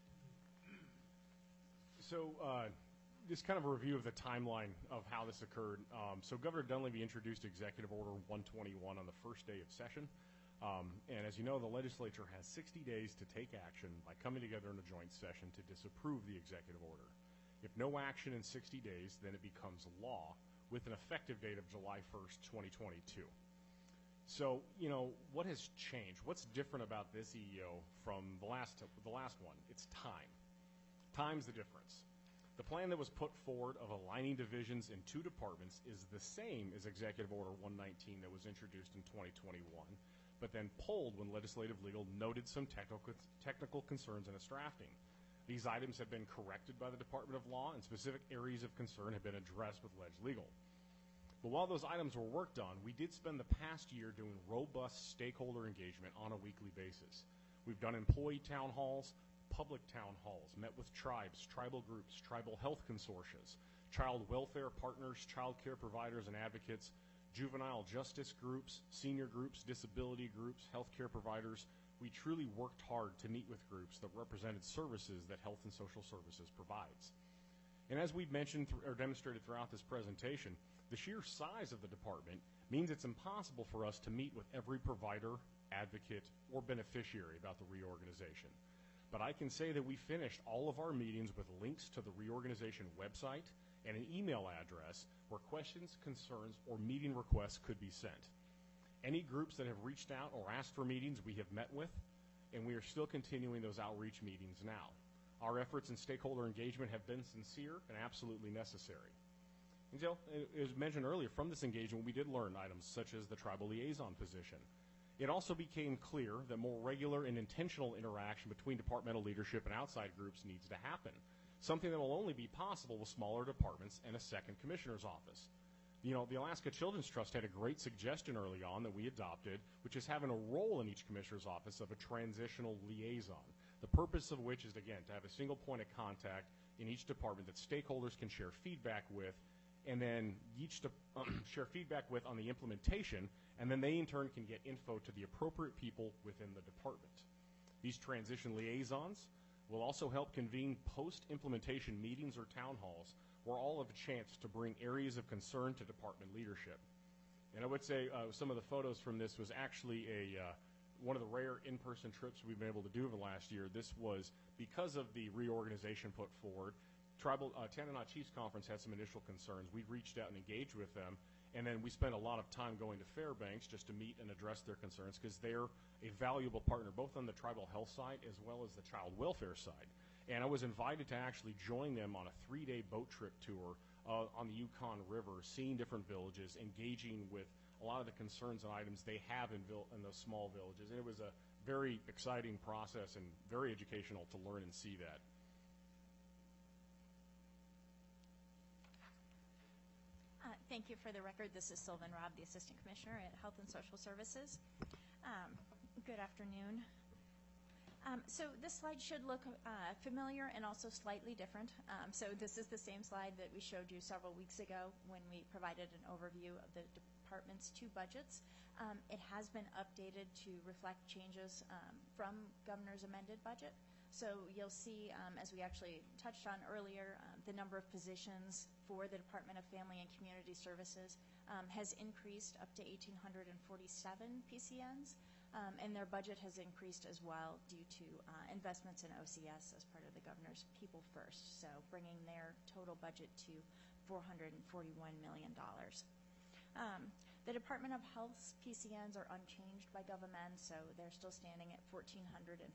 So just kind of a review of the timeline of how this occurred. So Governor Dunleavy introduced Executive Order 121 on the first day of session. And as you know, the legislature has 60 days to take action by coming together in a joint session to disapprove the executive order. If no action in 60 days, then it becomes law with an effective date of July 1st, 2022. So, what has changed? What's different about this EEO from the last one? It's time. Time's the difference. The plan that was put forward of aligning divisions in two departments is the same as Executive Order 119 that was introduced in 2021, but then pulled when Legislative Legal noted some technical concerns in its drafting. These items have been corrected by the Department of Law, and specific areas of concern have been addressed with Leg Legal. But while those items were worked on, we did spend the past year doing robust stakeholder engagement on a weekly basis. We've done employee town halls, public town halls, met with tribes, tribal groups, tribal health consortia, child welfare partners, child care providers and advocates, juvenile justice groups, senior groups, disability groups, healthcare providers. We truly worked hard to meet with groups that represented services that Health and Social Services provides. And as we've mentioned or demonstrated throughout this presentation, the sheer size of the department means it's impossible for us to meet with every provider, advocate, or beneficiary about the reorganization. But I can say that we finished all of our meetings with links to the reorganization website and an email address where questions, concerns, or meeting requests could be sent. Any groups that have reached out or asked for meetings we have met with, and we are still continuing those outreach meetings now. Our efforts in stakeholder engagement have been sincere and absolutely necessary. And so, as mentioned earlier, from this engagement we did learn items such as the tribal liaison position. It also became clear that more regular and intentional interaction between departmental leadership and outside groups needs to happen, something that will only be possible with smaller departments and a second commissioner's office. The Alaska Children's Trust had a great suggestion early on that we adopted, which is having a role in each commissioner's office of a transitional liaison, the purpose of which is, again, to have a single point of contact in each department that stakeholders can share feedback with, and then each share feedback with on the implementation, and then they in turn can get info to the appropriate people within the department. These transition liaisons will also help convene post-implementation meetings or town halls where all have a chance to bring areas of concern to department leadership. And I would say some of the photos from this was actually one of the rare in-person trips we've been able to do over the last year. This was because of the reorganization put forward. Tanana Chiefs Conference had some initial concerns. We reached out and engaged with them, and then we spent a lot of time going to Fairbanks just to meet and address their concerns because they're a valuable partner both on the tribal health side as well as the child welfare side. And I was invited to actually join them on a 3-day boat trip tour on the Yukon River, seeing different villages, engaging with a lot of the concerns and items they have in those small villages. And it was a very exciting process and very educational to learn and see that. Thank you. For the record, this is Sylvan Robb, the Assistant Commissioner at Health and Social Services. Good afternoon. So this slide should look familiar and also slightly different. So this is the same slide that we showed you several weeks ago when we provided an overview of the department's 2 budgets. It has been updated to reflect changes from Governor's amended budget. So you'll see, as we actually touched on earlier, the number of positions for the Department of Family and Community Services has increased up to 1,847 PCNs. And their budget has increased as well due to investments in OCS as part of the Governor's People First, so bringing their total budget to $441 million. The Department of Health's PCNs are unchanged by GovAmend, so they're still standing at 1,446,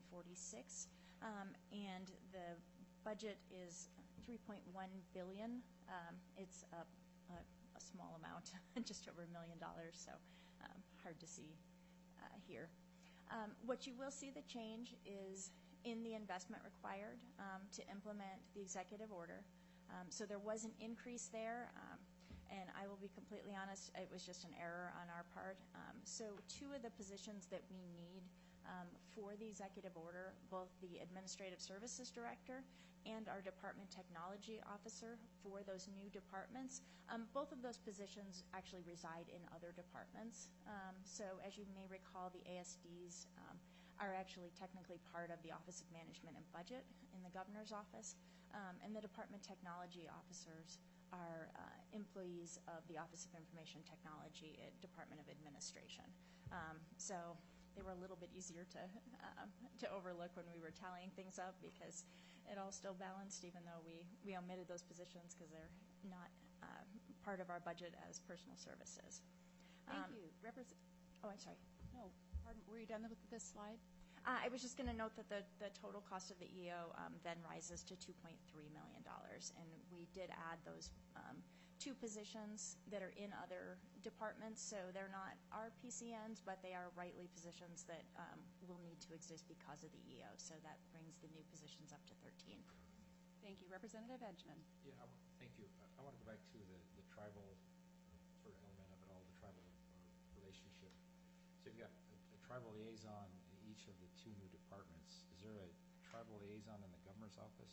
and the budget is $3.1 billion. It's a small amount, just over $1 million, so hard to see here. What you will see the change is in the investment required to implement the executive order. So there was an increase there, and I will be completely honest, it was just an error on our part. So 2 of the positions that we need for the executive order, both the Administrative Services Director and our Department Technology Officer for those new departments, both of those positions actually reside in other departments. So as you may recall, the ASDs are actually technically part of the Office of Management and Budget in the Governor's office, and the Department Technology Officers are employees of the Office of Information Technology at Department of Administration. So they were a little bit easier to overlook when we were tallying things up because it all still balanced, even though we omitted those positions because they're not part of our budget as personal services. Thank you. Oh, I'm sorry. No, pardon. Were you done with this slide? I was just going to note that the total cost of the EO then rises to $2.3 million, and we did add those 2 positions that are in other departments, so they're not our PCNs, but they are rightly positions that will need to exist because of the EO, so that brings the new positions up to 13. Thank you. Representative Edgman. Yeah, thank you. I want to go back to the tribal sort of element of it all, the tribal relationship. So you've got a tribal liaison in each of the 2 new departments. Is there a tribal liaison in the Governor's office?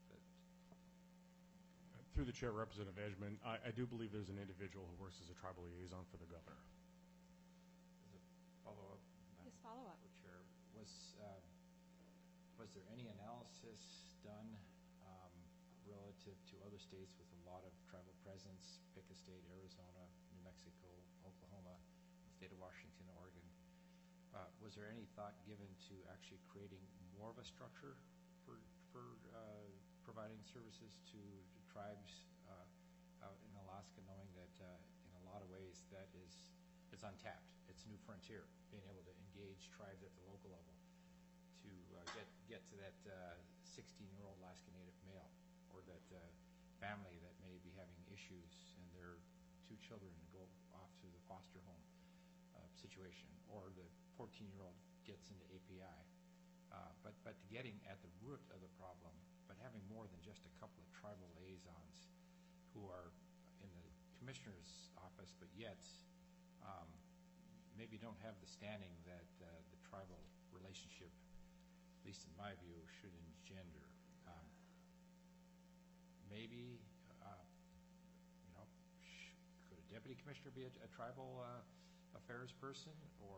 Through the chair, Representative Edgman, I do believe there's an individual who works as a tribal liaison for the Governor. As a follow-up, Yes, follow-up. Chair, was there any analysis done relative to other states with a lot of tribal presence, pick a state, Arizona, New Mexico, Oklahoma, state of Washington, Oregon? Was there any thought given to actually creating more of a structure for providing services to tribes out in Alaska, knowing that in a lot of ways that it's untapped. It's a new frontier, being able to engage tribes at the local level to get to that 16-year-old Alaska Native male or that family that may be having issues and their 2 children go off to the foster home situation, or the 14-year-old gets into API. But getting at the root of the problem, but having more than just a couple of tribal liaisons who are in the commissioner's office, but yet maybe don't have the standing that the tribal relationship, at least in my view, should engender. Maybe, could a deputy commissioner be a tribal affairs person, or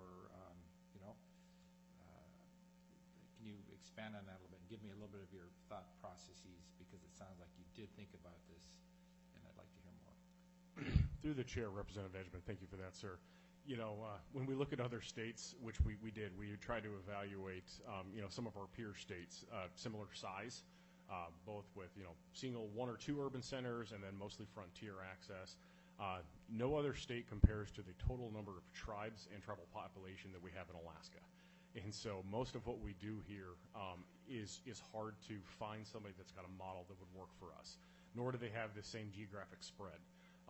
can you expand on that a little bit and give me a little bit of your thought processes, because it sounds like you did think about this, and I'd like to hear more. Through the chair, Representative Edgman, thank you for that, sir. When we look at other states, which we did, we tried to evaluate, some of our peer states, similar size, both with single 1 or 2 urban centers and then mostly frontier access. No other state compares to the total number of tribes and tribal population that we have in Alaska. And so most of what we do here is hard to find somebody that's got a model that would work for us, nor do they have the same geographic spread.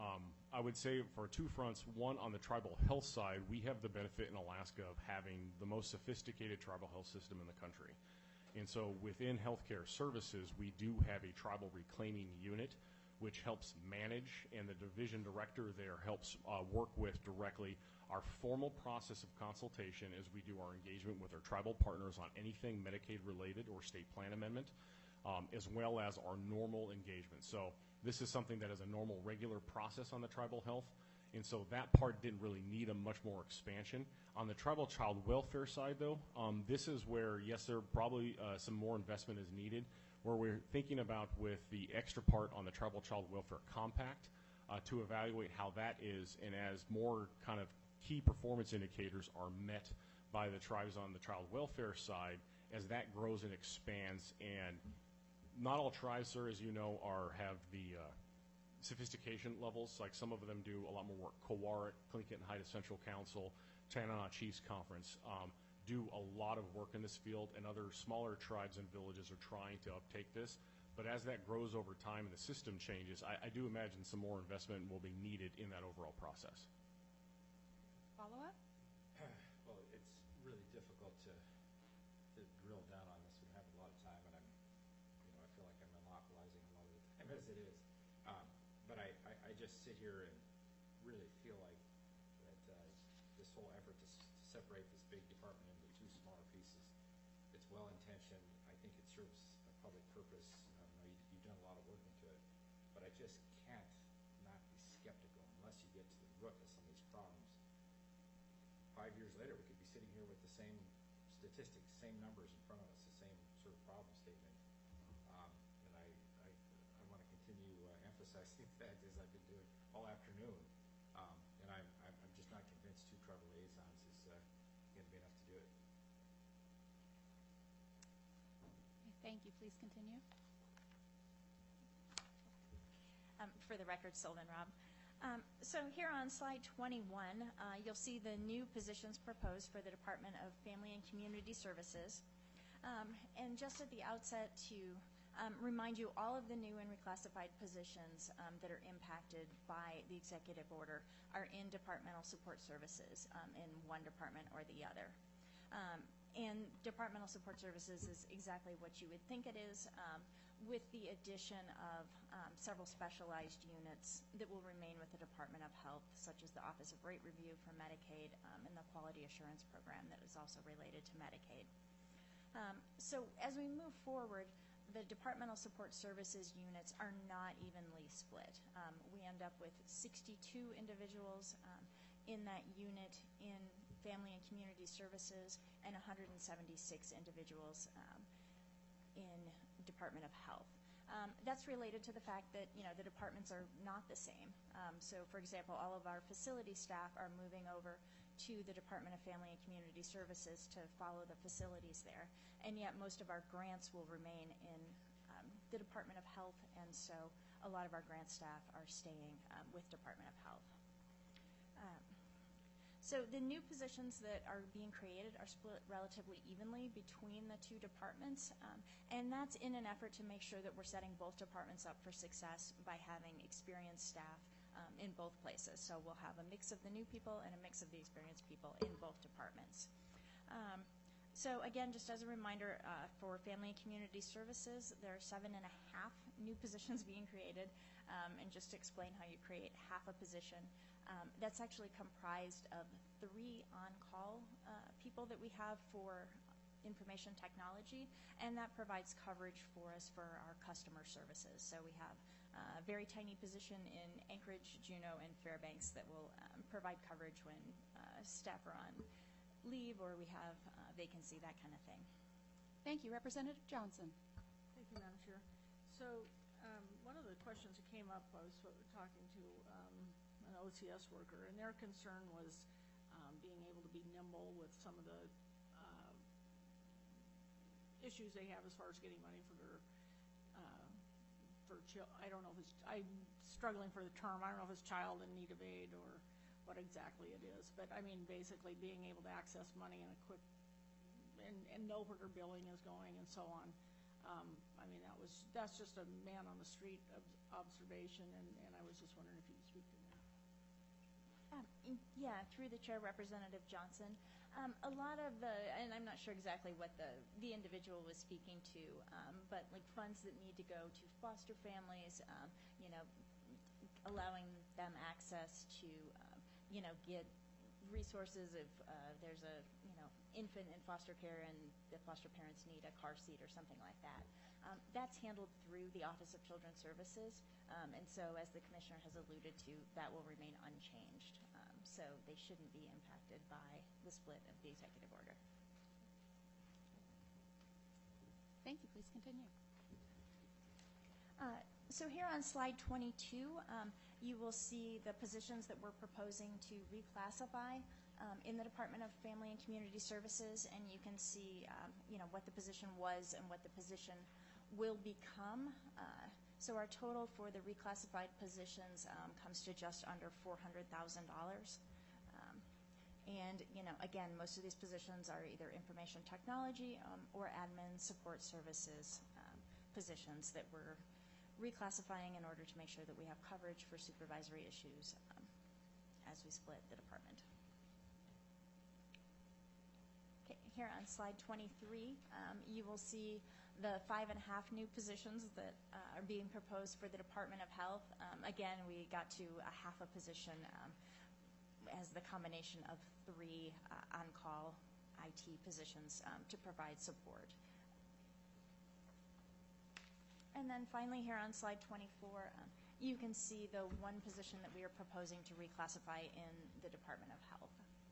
I would say for 2 fronts. One, on the tribal health side, we have the benefit in Alaska of having the most sophisticated tribal health system in the country. And so within healthcare services, we do have a tribal reclaiming unit, which helps manage, and the division director there helps work with directly our formal process of consultation as we do our engagement with our tribal partners on anything Medicaid related or state plan amendment, as well as our normal engagement. So this is something that is a normal, regular process on the tribal health, and so that part didn't really need a much more expansion. On the tribal child welfare side, though, this is where, yes, there probably some more investment is needed, where we're thinking about with the extra part on the Tribal Child Welfare Compact to evaluate how that is, and as more kind of key performance indicators are met by the tribes on the child welfare side, as that grows and expands. And not all tribes, sir, as you know, have the sophistication levels. Like some of them do a lot more work. Kowarit, Tlingit and Haida Central Council, Tanana Chiefs Conference do a lot of work in this field, and other smaller tribes and villages are trying to uptake this. But as that grows over time and the system changes, I do imagine some more investment will be needed in that overall process. Follow-up? Well, it's really difficult to drill down on this. We have a lot of time, and I feel like I'm monopolizing a lot of the time as it is. But I just sit here and really feel like that this whole effort to separate this big department into 2 smaller pieces, it's well-intentioned. I think it serves a public purpose. You've done a lot of work into it, but I just can't not be skeptical unless you get to the root of some of these problems. 5 years later, we could be sitting here with the same statistics, same numbers in front of us, the same sort of problem statement. And I want to continue emphasizing that as I've been doing all afternoon. And I'm just not convinced 2 tribal liaisons is going to be enough to do it. Thank you. Please continue. For the record, Sylvan Robb. So here on slide 21, you'll see the new positions proposed for the Department of Family and Community Services. And just at the outset to remind you, all of the new and reclassified positions that are impacted by the executive order are in departmental support services in one department or the other. And departmental support services is exactly what you would think it is, with the addition of several specialized units that will remain with the Department of Health, such as the Office of Rate Review for Medicaid and the Quality Assurance Program that is also related to Medicaid. So as we move forward, the departmental support services units are not evenly split. We end up with 62 individuals in that unit in Family and Community Services and 176 individuals in Department of Health. That's related to the fact that the departments are not the same. So for example, all of our facility staff are moving over to the Department of Family and Community Services to follow the facilities there, and yet most of our grants will remain in the Department of Health, and so a lot of our grant staff are staying with Department of Health. So the new positions that are being created are split relatively evenly between the 2 departments, and that's in an effort to make sure that we're setting both departments up for success by having experienced staff in both places. So we'll have a mix of the new people and a mix of the experienced people in both departments. So again, just as a reminder, for Family and Community Services, there are 7.5 new positions being created. And just to explain how you create half a position, that's actually comprised of 3 on-call people that we have for information technology, and that provides coverage for us for our customer services. So we have a very tiny position in Anchorage, Juneau, and Fairbanks that will provide coverage when staff are on leave or we have vacancy, that kind of thing. Thank you. Representative Johnson. Thank you, Madam Chair. So one of the questions that came up, I was talking to an OCS worker, and their concern was being able to be nimble with some of the issues they have as far as getting money for their I don't know if I'm struggling for the term, I don't know if it's child in need of aid or what exactly it is, but I mean, basically being able to access money in a quick, and know where their billing is going and so on. I mean, that's just a man on the street observation, and I was just wondering if you could speak to that. Yeah, through the chair, Representative Johnson. A lot of and I'm not sure exactly what the individual was speaking to, but like funds that need to go to foster families, allowing them access to, get resources if there's a, infant in foster care and the foster parents need a car seat or something like that. That's handled through the Office of Children's Services, and so as the Commissioner has alluded to, that will remain unchanged. So they shouldn't be impacted by the split of the executive order. Thank you. Please continue. So here on slide 22, you will see the positions that we're proposing to reclassify in the Department of Family and Community Services, and you can see, what the position was and what the position will become. So our total for the reclassified positions comes to just under $400,000. And, again, most of these positions are either information technology or admin support services positions that we're reclassifying in order to make sure that we have coverage for supervisory issues as we split the department. Okay, here on slide 23, you will see the 5.5 new positions that are being proposed for the Department of Health. Again, we got to a half a position as the combination of 3 on-call IT positions to provide support. And then finally here on slide 24, you can see the one position that we are proposing to reclassify in the Department of Health.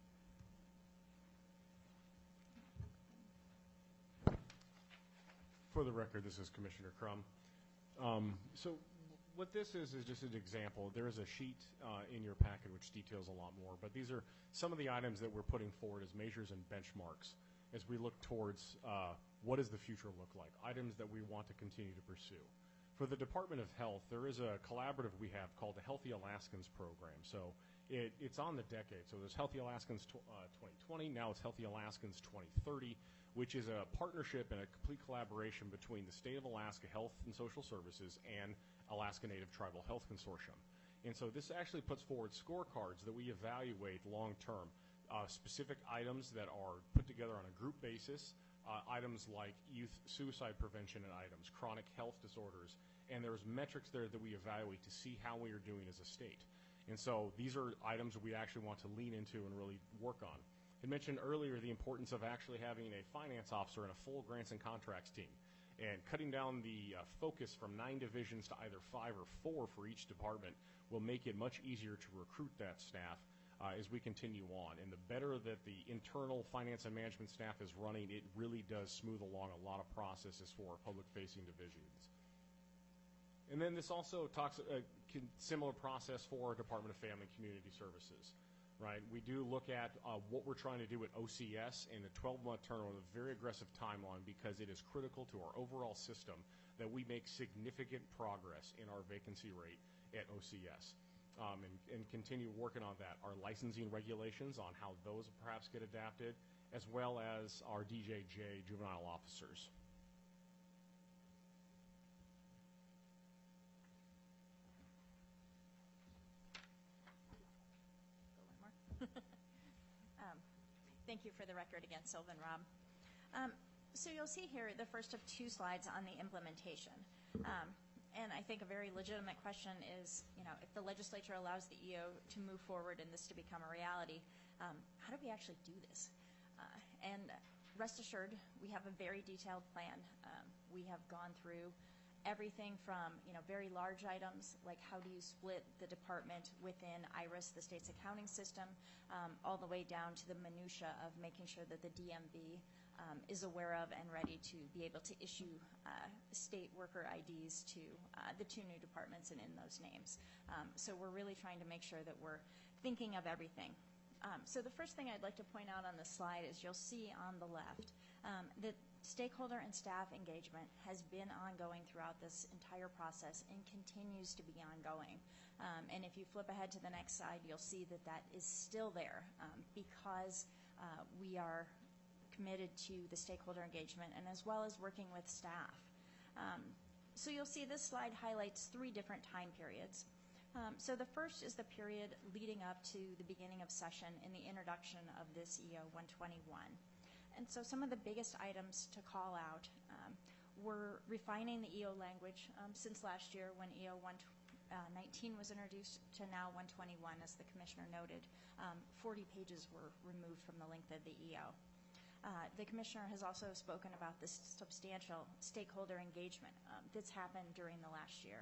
For the record, this is Commissioner Crum. So what this is just an example. There is a sheet in your packet which details a lot more, but these are some of the items that we're putting forward as measures and benchmarks as we look towards what does the future look like, items that we want to continue to pursue. For the Department of Health, there is a collaborative we have called the Healthy Alaskans Program. So it's on the decade. So there's Healthy Alaskans 2020, now it's Healthy Alaskans 2030, which is a partnership and a complete collaboration between the State of Alaska Health and Social Services and Alaska Native Tribal Health Consortium. And so this actually puts forward scorecards that we evaluate long-term, specific items that are put together on a group basis, items like youth suicide prevention and items, chronic health disorders, and there's metrics there that we evaluate to see how we are doing as a state. And so these are items that we actually want to lean into and really work on. I mentioned earlier the importance of actually having a finance officer and a full grants and contracts team, and cutting down the focus from 9 divisions to either 5 or 4 for each department will make it much easier to recruit that staff as we continue on. And the better that the internal finance and management staff is running, it really does smooth along a lot of processes for our public-facing divisions. And then this also talks similar process for our Department of Family and Community Services. Right, we do look at what we're trying to do at OCS in a 12-month turnaround with a very aggressive timeline because it is critical to our overall system that we make significant progress in our vacancy rate at OCS and continue working on that. Our licensing regulations on how those perhaps get adapted, as well as our DJJ juvenile officers. Thank you for the record again, Sylvan Rob. So you'll see here the first of 2 slides on the implementation. And I think a very legitimate question is, if the legislature allows the EO to move forward and this to become a reality, how do we actually do this? And rest assured, we have a very detailed plan. We have gone through everything from, very large items, like how do you split the department within IRIS, the state's accounting system, all the way down to the minutia of making sure that the DMV is aware of and ready to be able to issue state worker IDs to the 2 new departments and in those names. So we're really trying to make sure that we're thinking of everything. So the first thing I'd like to point out on this slide is you'll see on the left that Stakeholder and staff engagement has been ongoing throughout this entire process and continues to be ongoing. And if you flip ahead to the next slide, you'll see that that is still there because we are committed to the stakeholder engagement and as well as working with staff. So you'll see this slide highlights 3 different time periods. So the first is the period leading up to the beginning of session in the introduction of this EO 121. And so some of the biggest items to call out were refining the EO language since last year when EO 119 was introduced to now 121, as the Commissioner noted. 40 pages were removed from the length of the EO. The Commissioner has also spoken about this substantial stakeholder engagement that's happened during the last year.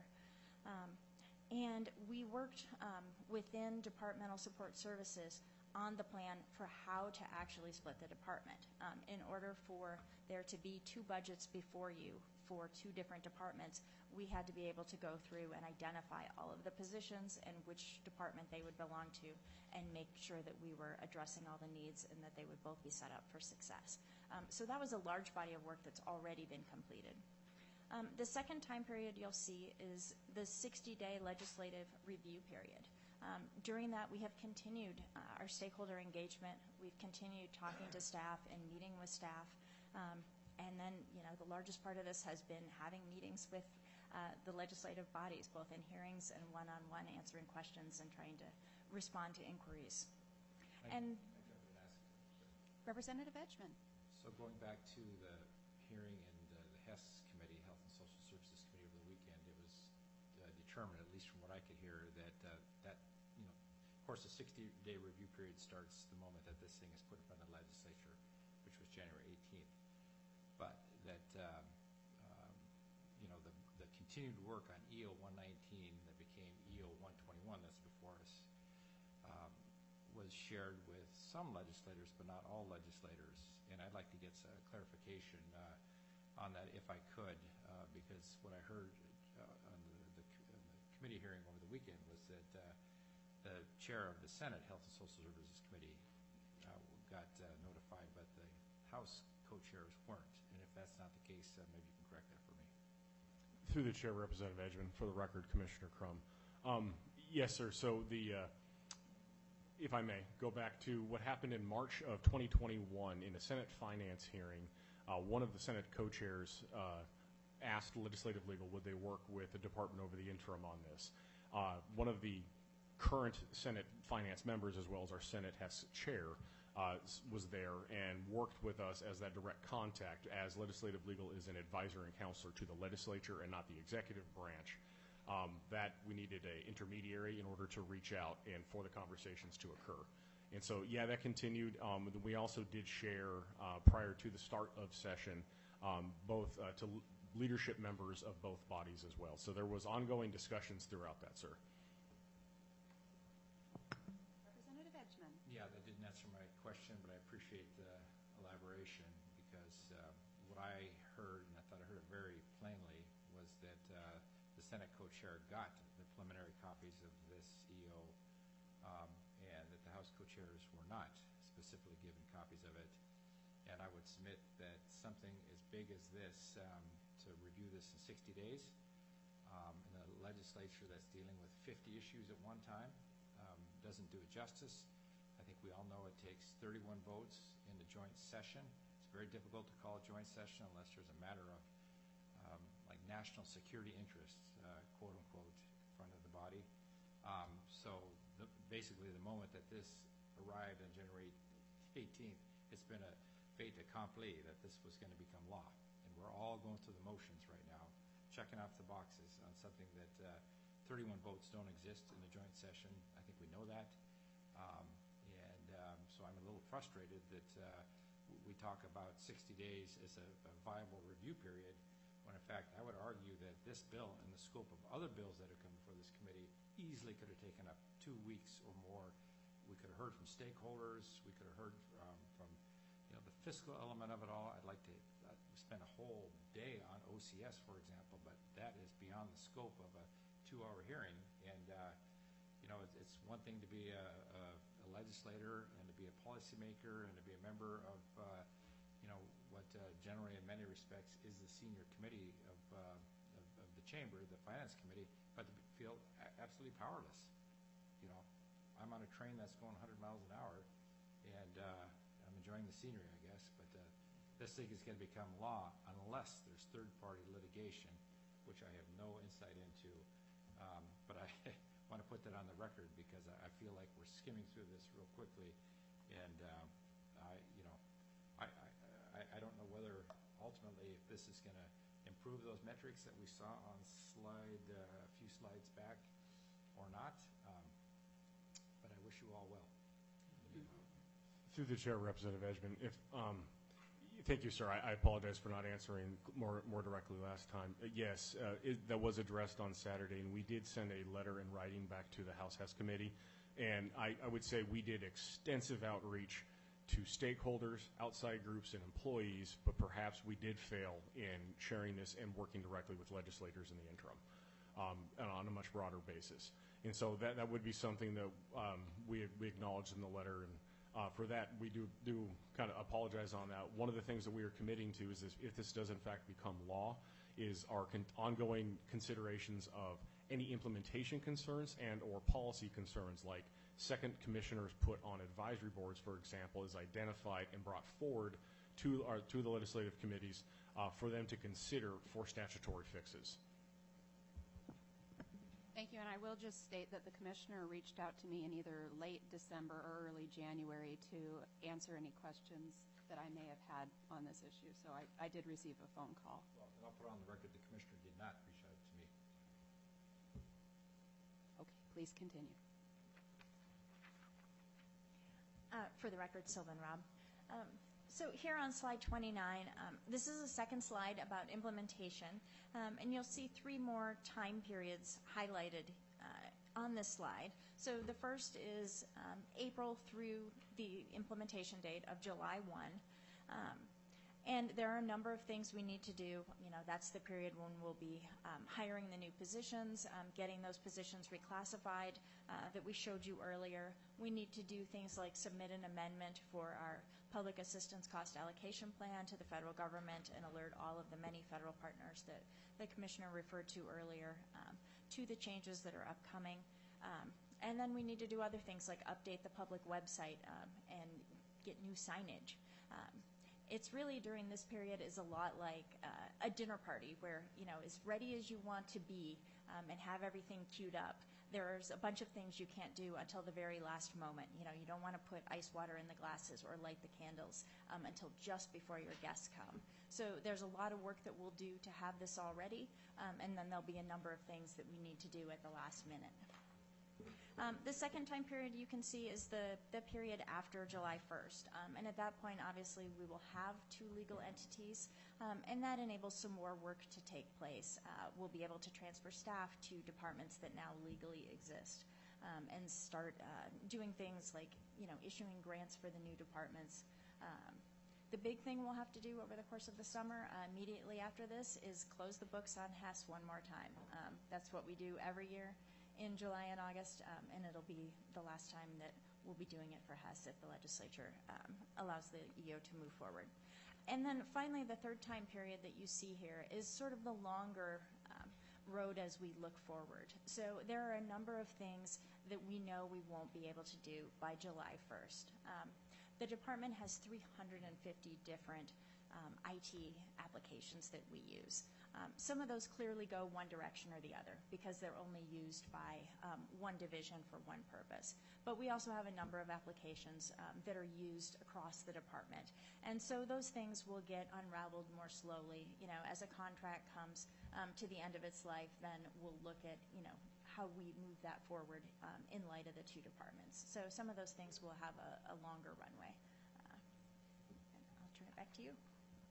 And we worked within Departmental Support Services on the plan for how to actually split the department. In order for there to be 2 budgets before you for 2 different departments, we had to be able to go through and identify all of the positions and which department they would belong to and make sure that we were addressing all the needs and that they would both be set up for success. So that was a large body of work that's already been completed. The second time period you'll see is the 60-day legislative review period. During that, we have continued our stakeholder engagement. We've continued talking to staff and meeting with staff. And then, the largest part of this has been having meetings with the legislative bodies, both in hearings and one-on-one, answering questions and trying to respond to inquiries. And Representative Edgman. So going back to the hearing in the HES Committee, Health and Social Services Committee over the weekend, it was determined, at least from what I could hear, that of course, the 60-day review period starts the moment that this thing is put in front of the legislature, which was January 18th. But that the continued work on EO 119 that became EO 121, that's before us, was shared with some legislators, but not all legislators. And I'd like to get a clarification on that, if I could, because what I heard on the committee hearing over the weekend was that the chair of the Senate Health and Social Services Committee got notified, but the House co-chairs weren't. And if that's not the case, maybe you can correct that for me. Through the chair, Representative Edgman, for the record, Commissioner Crum. Yes, sir. So if I may, go back to what happened in March of 2021 in a Senate finance hearing. One of the Senate co-chairs asked Legislative Legal would they work with the department over the interim on this. One of the current Senate finance members, as well as our Senate HES chair, was there and worked with us as that direct contact, as Legislative Legal is an advisor and counselor to the legislature and not the executive branch. That we needed an intermediary in order to reach out and for the conversations to occur. And so, yeah, that continued. We also did share, prior to the start of session, both to leadership members of both bodies as well. So there was ongoing discussions throughout that, sir. Representative Edgman. Yeah, that didn't answer my question, but I appreciate the elaboration because what I heard, and I thought I heard it very plainly, was that the Senate co-chair got the preliminary copies of this EO and that the House co-chairs were not specifically given copies of it. And I would submit that something as big as this, to review this in 60 days, in a legislature that's dealing with 50 issues at one time, doesn't do it justice. I think we all know it takes 31 votes in the joint session. It's very difficult to call a joint session unless there's a matter of like national security interests, quote unquote, in front of the body. So basically the moment that this arrived on January 18th, it's been a fait accompli that this was going to become law. And we're all going through the motions right now, checking off the boxes on something that 31 votes don't exist in the joint session. I think we know that. So I'm a little frustrated that we talk about 60 days as a viable review period, when in fact I would argue that this bill and the scope of other bills that have come before this committee easily could have taken up 2 weeks or more. We could have heard from stakeholders. We could have heard from the fiscal element of it all. I'd like to spend a whole day on OCS, for example, but that is beyond the scope of a 2-hour hearing. And it's one thing to be a legislator and to be a policymaker and to be a member of what generally in many respects is the senior committee of the chamber, the finance committee, but feel absolutely powerless. You know, I'm on a train that's going 100 miles an hour, and I'm enjoying the scenery, I guess, but this thing is going to become law unless there's third-party litigation, which I have no insight into. But I want to put that on the record because I feel like we're skimming through this real quickly, and I don't know whether ultimately if this is going to improve those metrics that we saw on a few slides back or not. But I wish you all well. Through the chair, Representative Edgman, thank you, sir. I apologize for not answering more directly last time. Yes, that was addressed on Saturday, and we did send a letter in writing back to the House Hess Committee. And I would say we did extensive outreach to stakeholders, outside groups, and employees, but perhaps we did fail in sharing this and working directly with legislators in the interim on a much broader basis. And so that would be something that we acknowledged in the letter, and for that, we do kind of apologize on that. One of the things that we are committing to is this, if this does in fact become law, is our ongoing considerations of any implementation concerns and or policy concerns, like second commissioners put on advisory boards, for example, is identified and brought forward to the legislative committees for them to consider for statutory fixes. Thank you, and I will just state that the commissioner reached out to me in either late December or early January to answer any questions that I may have had on this issue. So I did receive a phone call. Well, and I'll put on the record the commissioner did not reach out to me. Okay, please continue. For the record, Sylvan Robb. So here on slide 29, this is a second slide about implementation, and you'll see 3 more time periods highlighted on this slide. So the first is April through the implementation date of July 1. And there are a number of things we need to do. You know, that's the period when we'll be hiring the new positions, getting those positions reclassified that we showed you earlier. We need to do things like submit an amendment for our public assistance cost allocation plan to the federal government and alert all of the many federal partners that the commissioner referred to earlier to the changes that are upcoming. And then we need to do other things like update the public website and get new signage. It's really during this period is a lot like a dinner party where, you know, as ready as you want to be and have everything queued up, there's a bunch of things you can't do until the very last moment. You know, you don't want to put ice water in the glasses or light the candles until just before your guests come. So there's a lot of work that we'll do to have this all ready, and then there'll be a number of things that we need to do at the last minute. The second time period you can see is the period after July 1st. And at that point, obviously, we will have 2 legal entities, and that enables some more work to take place. We'll be able to transfer staff to departments that now legally exist and start doing things like, you know, issuing grants for the new departments. The big thing we'll have to do over the course of the summer immediately after this is close the books on Hess one more time. That's what we do every year in July and August, and it'll be the last time that we'll be doing it for Hess if the legislature allows the EO to move forward. And then finally, the third time period that you see here is sort of the longer road as we look forward. So there are a number of things that we know we won't be able to do by July 1st. The department has 350 different IT applications that we use. Some of those clearly go one direction or the other because they're only used by one division for one purpose. But we also have a number of applications that are used across the department. And so those things will get unraveled more slowly. You know, as a contract comes to the end of its life, then we'll look at, you know, how we move that forward in light of the 2 departments. So some of those things will have a longer runway. And I'll turn it back to you.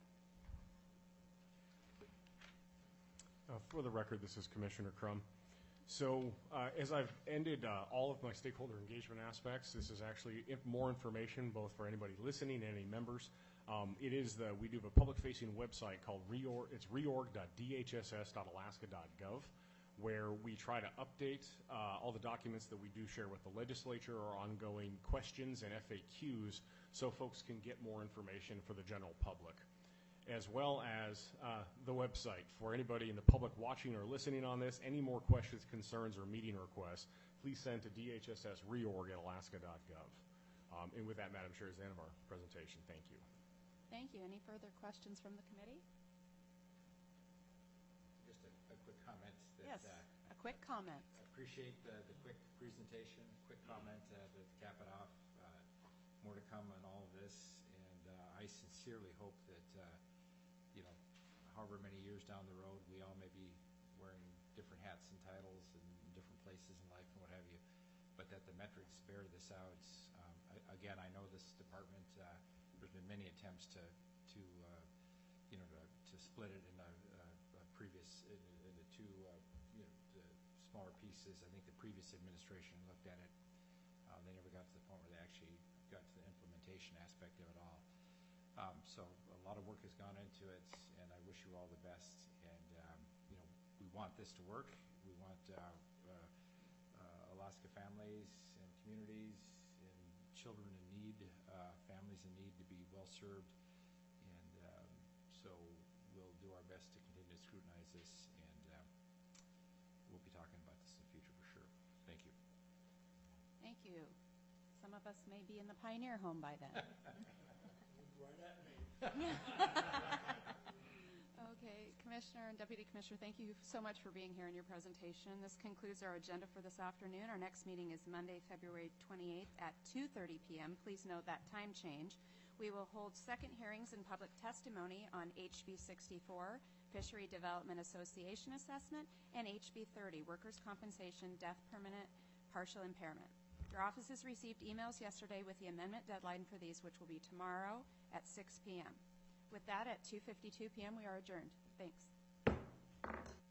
For the record, this is Commissioner Crum. So as I've ended all of my stakeholder engagement aspects, this is actually more information both for anybody listening and any members. We do have a public-facing website called it's reorg.dhss.alaska.gov, where we try to update all the documents that we do share with the legislature or ongoing questions and FAQs so folks can get more information for the general public. as well as the website. For anybody in the public watching or listening on this, any more questions, concerns, or meeting requests, please send to dhssreorg@alaska.gov. And with that, Madam Chair, is the end of our presentation. Thank you. Thank you. Any further questions from the committee? Just a quick comment. Yes, a quick comment. I appreciate the quick presentation, quick comment to cap it off. More to come on all of this, and I sincerely hope that, however many years down the road, we all may be wearing different hats and titles in different places in life and what have you, but that the metrics bear this out. Again, I know this department, there's been many attempts to split it into two, smaller pieces. I think the previous administration looked at it. They never got to the point where they actually got to the implementation aspect of it all. So a lot of work has gone into it, and I wish you all the best. And we want this to work. We want Alaska families and communities and children in need, families in need to be well served. And so we'll do our best to continue to scrutinize this, and we'll be talking about this in the future for sure. Thank you. Thank you. Some of us may be in the Pioneer home by then. Right at me. Okay, Commissioner and Deputy Commissioner, thank you so much for being here in your presentation. This concludes our agenda for this afternoon. Our next meeting is Monday, February 28th at 2:30 p.m. Please note that time change. We will hold second hearings and public testimony on HB 64, Fishery Development Association Assessment, and HB 30, Workers' Compensation Death Permanent Partial Impairment. Your offices received emails yesterday with the amendment deadline for these, which will be tomorrow at 6 p.m. With that, at 2:52 p.m., we are adjourned. Thanks.